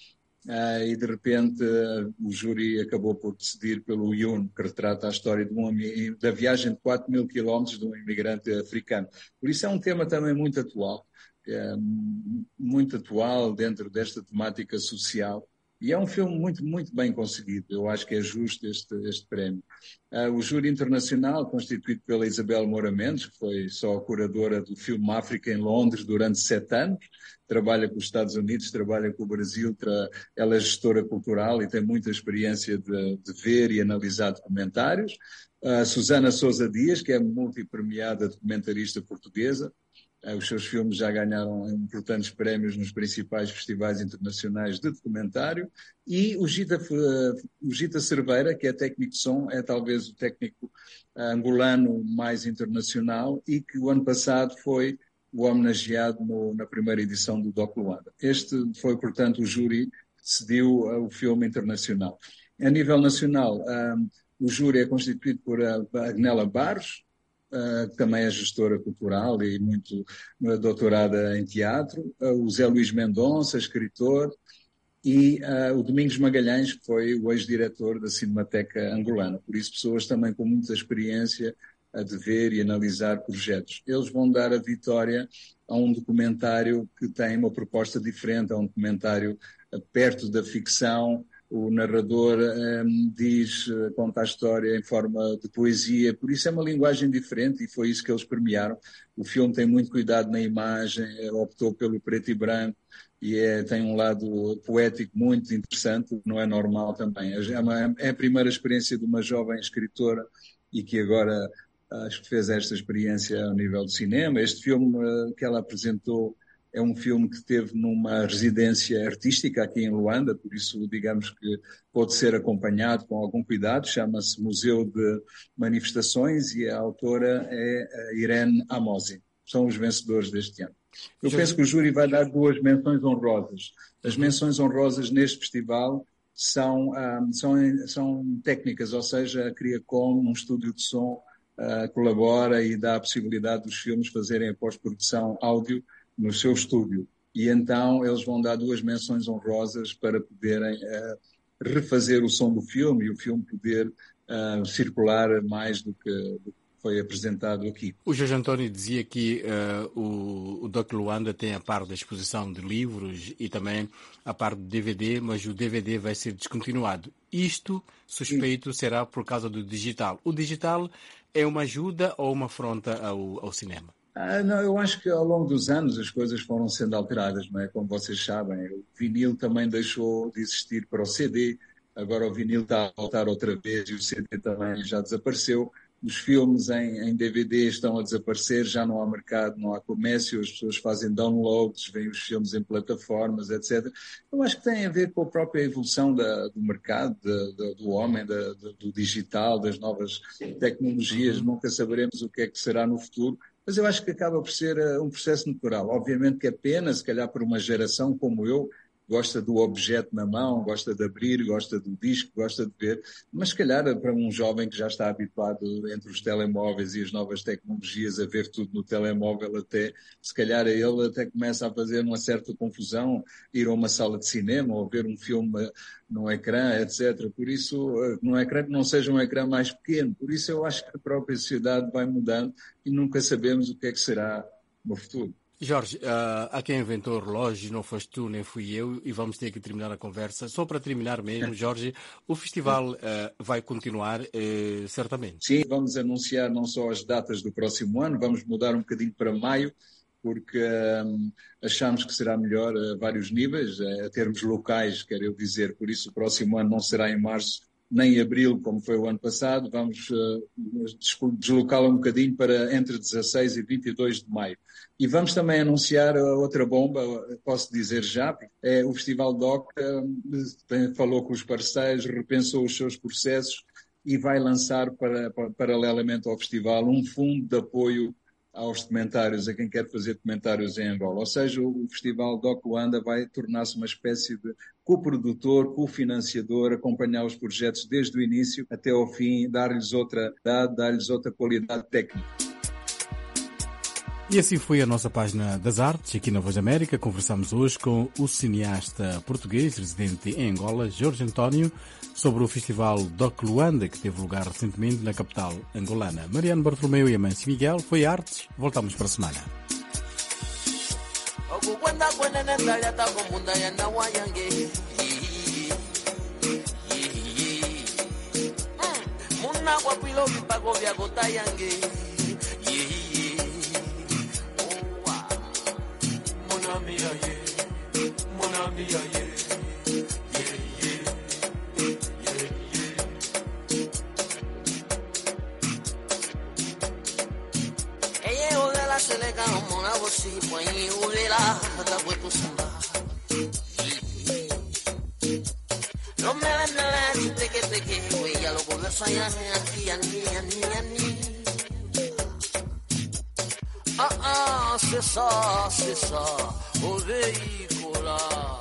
Uh, e de repente uh, o júri acabou por decidir pelo Yun, que retrata a história de um, da viagem de quatro mil quilómetros de um imigrante africano. Por isso é um tema também muito atual, é, muito atual dentro desta temática social. E é um filme muito, muito bem conseguido. Eu acho que é justo este, este prémio. Uh, o júri internacional, constituído pela Isabel Moura Mendes, que foi só a curadora do filme África em Londres durante sete anos, trabalha com os Estados Unidos, trabalha com o Brasil, tra... ela é gestora cultural e tem muita experiência de, de ver e analisar documentários. A Susana Sousa Dias, que é multipremiada documentarista portuguesa. Os seus filmes já ganharam importantes prémios nos principais festivais internacionais de documentário. E o Gita, o Gita Cerveira, que é técnico de som, é talvez o técnico angolano mais internacional e que o ano passado foi o homenageado no, na primeira edição do Doc Luanda. Este foi, portanto, o júri que decidiu uh, o filme internacional. A nível nacional, um, o júri é constituído por a Agnella Barros, uh, que também é gestora cultural e muito uh, doutorada em teatro, uh, o Zé Luís Mendonça, escritor, e uh, o Domingos Magalhães, que foi o ex-diretor da Cinemateca Angolana. Por isso, pessoas também com muita experiência a de ver e analisar projetos. Eles vão dar a vitória a um documentário que tem uma proposta diferente, a um documentário perto da ficção. O narrador um, diz, conta a história em forma de poesia, por isso é uma linguagem diferente e foi isso que eles premiaram. O filme tem muito cuidado na imagem, optou pelo preto e branco e é, tem um lado poético muito interessante, não é normal também. É, uma, é a primeira experiência de uma jovem escritora e que agora acho que fez esta experiência ao nível do cinema. Este filme uh, que ela apresentou é um filme que teve numa residência artística aqui em Luanda, por isso digamos que pode ser acompanhado com algum cuidado. Chama-se Museu de Manifestações e a autora é a Irene Amosi. São os vencedores deste ano. Eu penso que o júri vai dar duas menções honrosas. As menções honrosas neste festival são, um, são, são técnicas, ou seja, a Criacom, um estúdio de som, Uh, colabora e dá a possibilidade dos filmes fazerem a pós-produção áudio no seu estúdio. E então eles vão dar duas menções honrosas para poderem uh, refazer o som do filme e o filme poder uh, circular mais do que, do que foi apresentado aqui. O Jorge António dizia que uh, o, o Doc Luanda tem a parte da exposição de livros e também a parte do D V D, mas o D V D vai ser descontinuado. Isto, suspeito, Sim. será por causa do digital. O digital é uma ajuda ou uma afronta ao, ao cinema? Ah, não, eu acho que ao longo dos anos as coisas foram sendo alteradas, não é? Como vocês sabem, o vinil também deixou de existir para o C D, agora o vinil está a voltar outra vez e o C D também já desapareceu. Os filmes em, em D V D estão a desaparecer, já não há mercado, não há comércio, as pessoas fazem downloads, veem os filmes em plataformas, etcétera. Eu acho que tem a ver com a própria evolução da, do mercado, de, de, do homem, da, de, do digital, das novas tecnologias. Nunca saberemos o que é que será no futuro, mas eu acho que acaba por ser uh, um processo natural. Obviamente que é pena, se calhar por uma geração como eu, gosta do objeto na mão, gosta de abrir, gosta do disco, gosta de ver, mas se calhar para um jovem que já está habituado entre os telemóveis e as novas tecnologias a ver tudo no telemóvel até, se calhar a ele até começa a fazer uma certa confusão ir a uma sala de cinema ou ver um filme num ecrã, etcétera. Por isso, num ecrã que não seja um ecrã mais pequeno. Por isso eu acho que a própria sociedade vai mudando e nunca sabemos o que é que será no futuro. Jorge, uh, há quem inventou o relógio, não foste tu nem fui eu, e vamos ter que terminar a conversa. Só para terminar mesmo, Jorge, o festival uh, vai continuar, uh, certamente? Sim, vamos anunciar não só as datas do próximo ano, vamos mudar um bocadinho para maio, porque um, achamos que será melhor a vários níveis, a termos locais, quero eu dizer. Por isso o próximo ano não será em março nem em abril, como foi o ano passado. Vamos uh, deslocá-lo um bocadinho para entre dezasseis e vinte e dois de maio. E vamos também anunciar outra bomba, posso dizer já, é o Festival Doc, uh, falou com os parceiros, repensou os seus processos e vai lançar, para, para, paralelamente ao festival, um fundo de apoio aos documentários, a quem quer fazer documentários em Angola. Ou seja, o Festival Doc Luanda vai tornar-se uma espécie de coprodutor, cofinanciador, acompanhar os projetos desde o início até ao fim, dar-lhes outra, dar-lhes outra qualidade técnica. E assim foi a nossa página das artes aqui na Voz da América. Conversamos hoje com o cineasta português residente em Angola, Jorge António, sobre o festival Doc Luanda, que teve lugar recentemente na capital angolana. Mariano Bartolomeu e Amâncio Miguel, foi artes. Voltamos para a semana. Ah ah, c'est ça, c'est ça, au véhicular.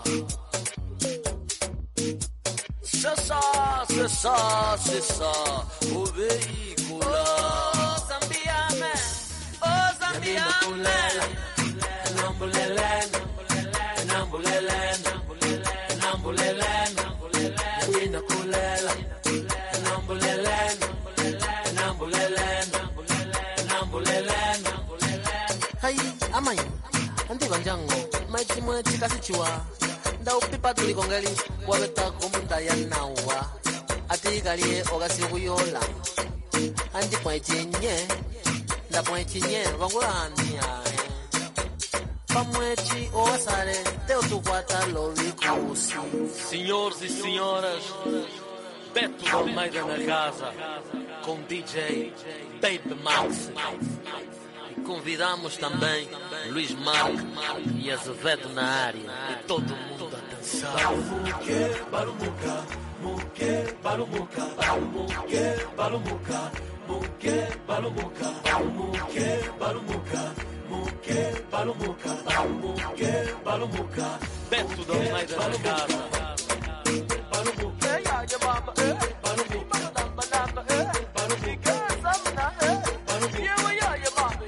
C'est ça, c'est ça, c'est ça, au véhicular. Oh, Zambiame, oh, Zambiame. Nambulele, nambulele, nambulele, nambulele, kulela, nambulele, nambulele, nambulele. Hai, amai, andi banjango, mai chimwe chikasichiwa. Ndau pipa tuli kongali, wabeta kumunda ya nawa. Ati galie ogasi kuyola. Andi poi chinye, nda poi chinye, wangulani ya. Pamuechi osare, teu tu quata lovikusi. Senhores e senhoras, Beto do Almeida na casa, com D J Baby Max. Convidamos também Luís Marco e Azevedo na área. E todo mundo a dançar. Muque, barumuca, muque, barumuca, muque, barumuca, muque, barumuca, muque, barumuca, muque, barumuca, muque, barumuca. Beto do Almeida na casa. Barumuca, ya, ya, mama, eh, barumuca, banana, eh, barumuca, samna, eh, barumuca, ya, ya, mama.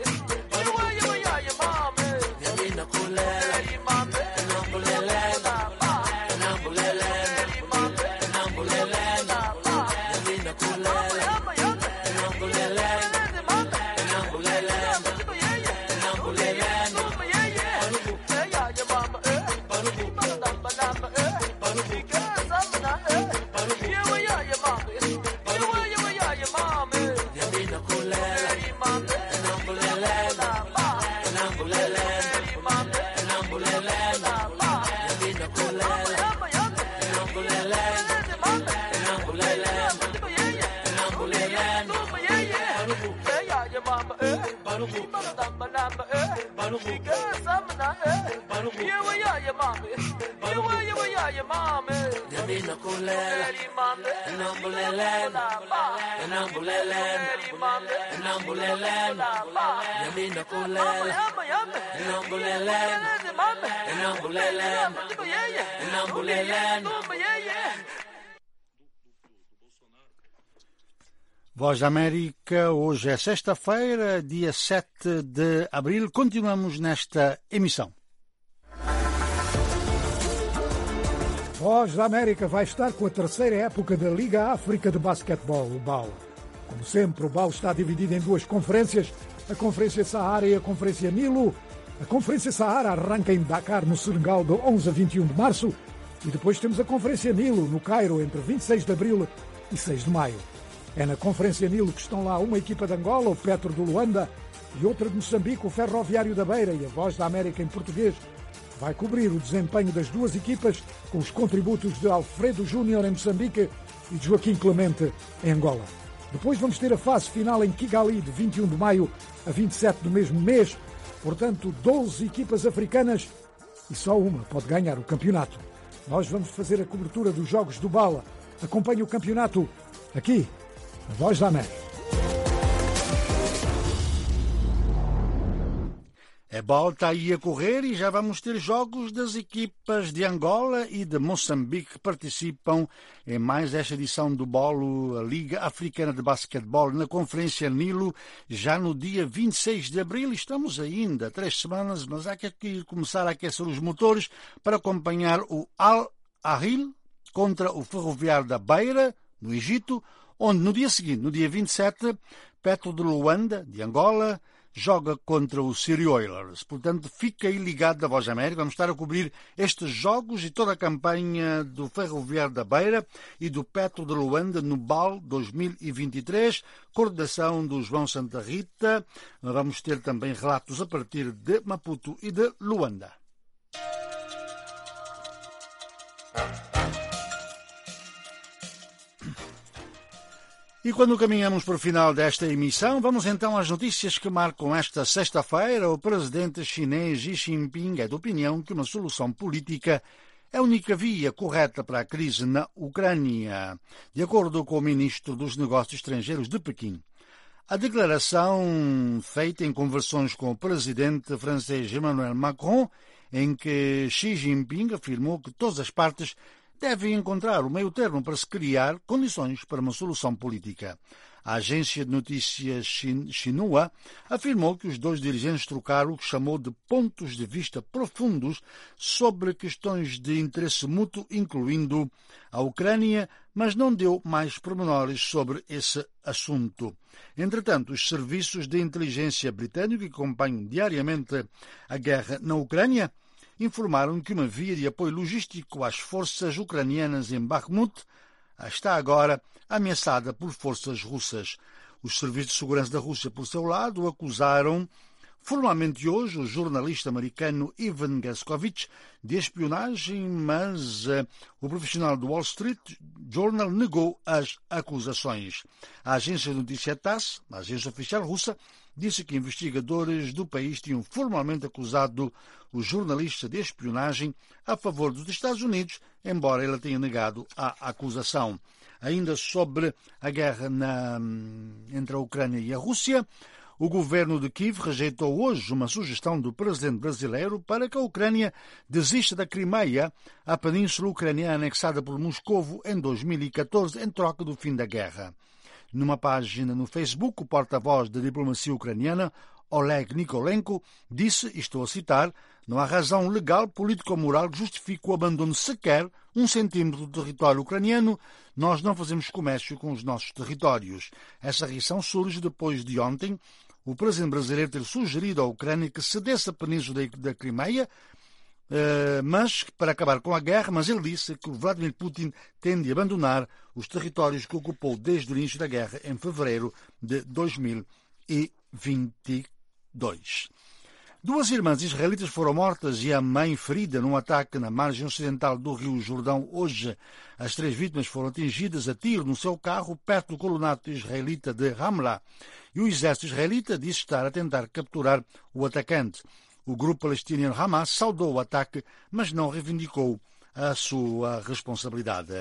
Voz da América, hoje é sexta-feira, dia sete de abril. Continuamos nesta emissão. Voz da América vai estar com a terceira época da Liga África de Basquetebol, o B A L. Como sempre, o B A L está dividido em duas conferências, a Conferência Saara e a Conferência Nilo. A Conferência Saara arranca em Dakar, no Senegal, de onze a vinte e um de março, e depois temos a Conferência Nilo, no Cairo, entre vinte e seis de abril e seis de maio. É na Conferência Nilo que estão lá uma equipa de Angola, o Petro do Luanda, e outra de Moçambique, o Ferroviário da Beira, e a Voz da América em português vai cobrir o desempenho das duas equipas com os contributos de Alfredo Júnior em Moçambique e de Joaquim Clemente em Angola. Depois vamos ter a fase final em Kigali, de vinte e um de maio a vinte e sete do mesmo mês, portanto doze equipas africanas e só uma pode ganhar o campeonato. Nós vamos fazer a cobertura dos jogos do B A L. Acompanhe o campeonato aqui, na Voz da América. A bola está aí a correr e já vamos ter jogos das equipas de Angola e de Moçambique que participam em mais esta edição do Bolo, a Liga Africana de Basquetebol, na Conferência Nilo, já no dia vinte e seis de abril. Estamos ainda três semanas, mas há que começar a aquecer os motores para acompanhar o Al Ahly contra o Ferroviário da Beira, no Egito, onde no dia seguinte, no dia vinte e sete, Petro de Luanda, de Angola, joga contra o City Oilers. Portanto, fica aí ligado da Voz América. Vamos estar a cobrir estes jogos e toda a campanha do Ferroviário da Beira e do Petro de Luanda no B A L dois mil e vinte e três, coordenação do João Santa Rita. Vamos ter também relatos a partir de Maputo e de Luanda. E quando caminhamos para o final desta emissão, vamos então às notícias que marcam esta sexta-feira. O presidente chinês Xi Jinping é de opinião que uma solução política é a única via correta para a crise na Ucrânia, de acordo com o ministro dos Negócios Estrangeiros de Pequim. A declaração feita em conversões com o presidente francês Emmanuel Macron, em que Xi Jinping afirmou que todas as partes devem encontrar o meio termo para se criar condições para uma solução política. A agência de notícias Xinhua afirmou que os dois dirigentes trocaram o que chamou de pontos de vista profundos sobre questões de interesse mútuo, incluindo a Ucrânia, mas não deu mais pormenores sobre esse assunto. Entretanto, os serviços de inteligência britânicos que acompanham diariamente a guerra na Ucrânia informaram que uma via de apoio logístico às forças ucranianas em Bakhmut está agora ameaçada por forças russas. Os serviços de segurança da Rússia, por seu lado, acusaram formalmente hoje o jornalista americano Ivan Gaskovich de espionagem, mas uh, o profissional do Wall Street Journal negou as acusações. A agência de notícia TASS, a agência oficial russa, disse que investigadores do país tinham formalmente acusado o jornalista de espionagem a favor dos Estados Unidos, embora ele tenha negado a acusação. Ainda sobre a guerra na, entre a Ucrânia e a Rússia, o governo de Kiev rejeitou hoje uma sugestão do presidente brasileiro para que a Ucrânia desista da Crimeia, a península ucraniana anexada por Moscovo em dois mil e catorze, em troca do fim da guerra. Numa página no Facebook, o porta-voz da diplomacia ucraniana, Oleg Nikolenko, disse, estou a citar, não há razão legal, política ou moral que justifique o abandono sequer um centímetro do território ucraniano. Nós não fazemos comércio com os nossos territórios. Essa reação surge depois de ontem o presidente brasileiro ter sugerido à Ucrânia que cedesse a península da Crimeia, Uh, mas para acabar com a guerra, mas ele disse que o Vladimir Putin tem de abandonar os territórios que ocupou desde o início da guerra em fevereiro de dois mil e vinte e dois. Duas irmãs israelitas foram mortas e a mãe ferida num ataque na margem ocidental do Rio Jordão hoje. As três vítimas foram atingidas a tiro no seu carro perto do colonato israelita de Ramlah e o exército israelita disse estar a tentar capturar o atacante. O grupo palestiniano Hamas saudou o ataque, mas não reivindicou a sua responsabilidade.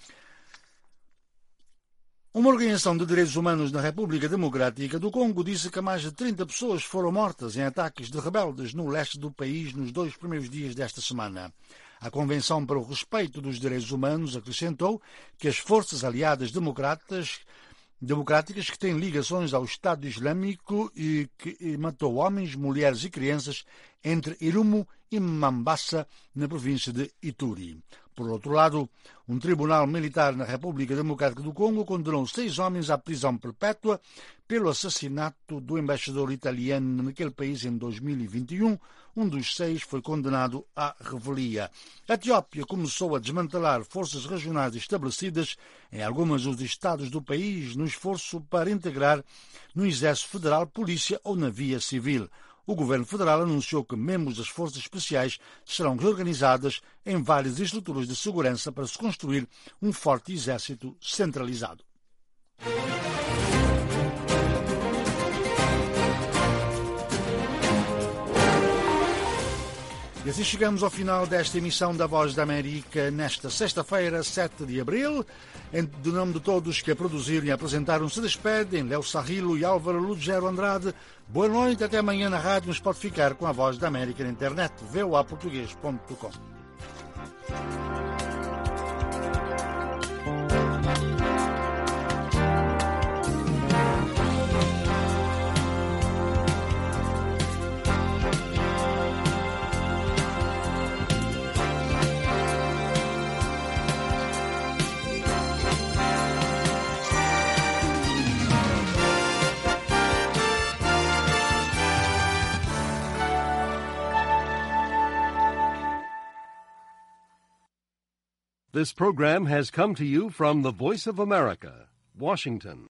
Uma organização de direitos humanos na República Democrática do Congo disse que mais de trinta pessoas foram mortas em ataques de rebeldes no leste do país nos dois primeiros dias desta semana. A Convenção para o Respeito dos Direitos Humanos acrescentou que as forças aliadas democratas democráticas que têm ligações ao Estado Islâmico e que matou homens, mulheres e crianças entre Irumu e Mambasa, na província de Ituri. Por outro lado, um tribunal militar na República Democrática do Congo condenou seis homens à prisão perpétua pelo assassinato do embaixador italiano naquele país em dois mil e vinte e um. Um dos seis foi condenado à revelia. A Etiópia começou a desmantelar forças regionais estabelecidas em alguns dos estados do país no esforço para integrar no Exército Federal, Polícia ou na Via Civil. O governo federal anunciou que membros das forças especiais serão reorganizadas em várias estruturas de segurança para se construir um forte exército centralizado. E assim chegamos ao final desta emissão da Voz da América nesta sexta-feira, sete de abril. Em do nome de todos que a produziram e apresentaram se despedem Léo Sarrilo e Álvaro Lugero Andrade. Boa noite, até amanhã na rádio, mas pode ficar com a Voz da América na internet, v o a português ponto com. This program has come to you from the Voice of America, Washington.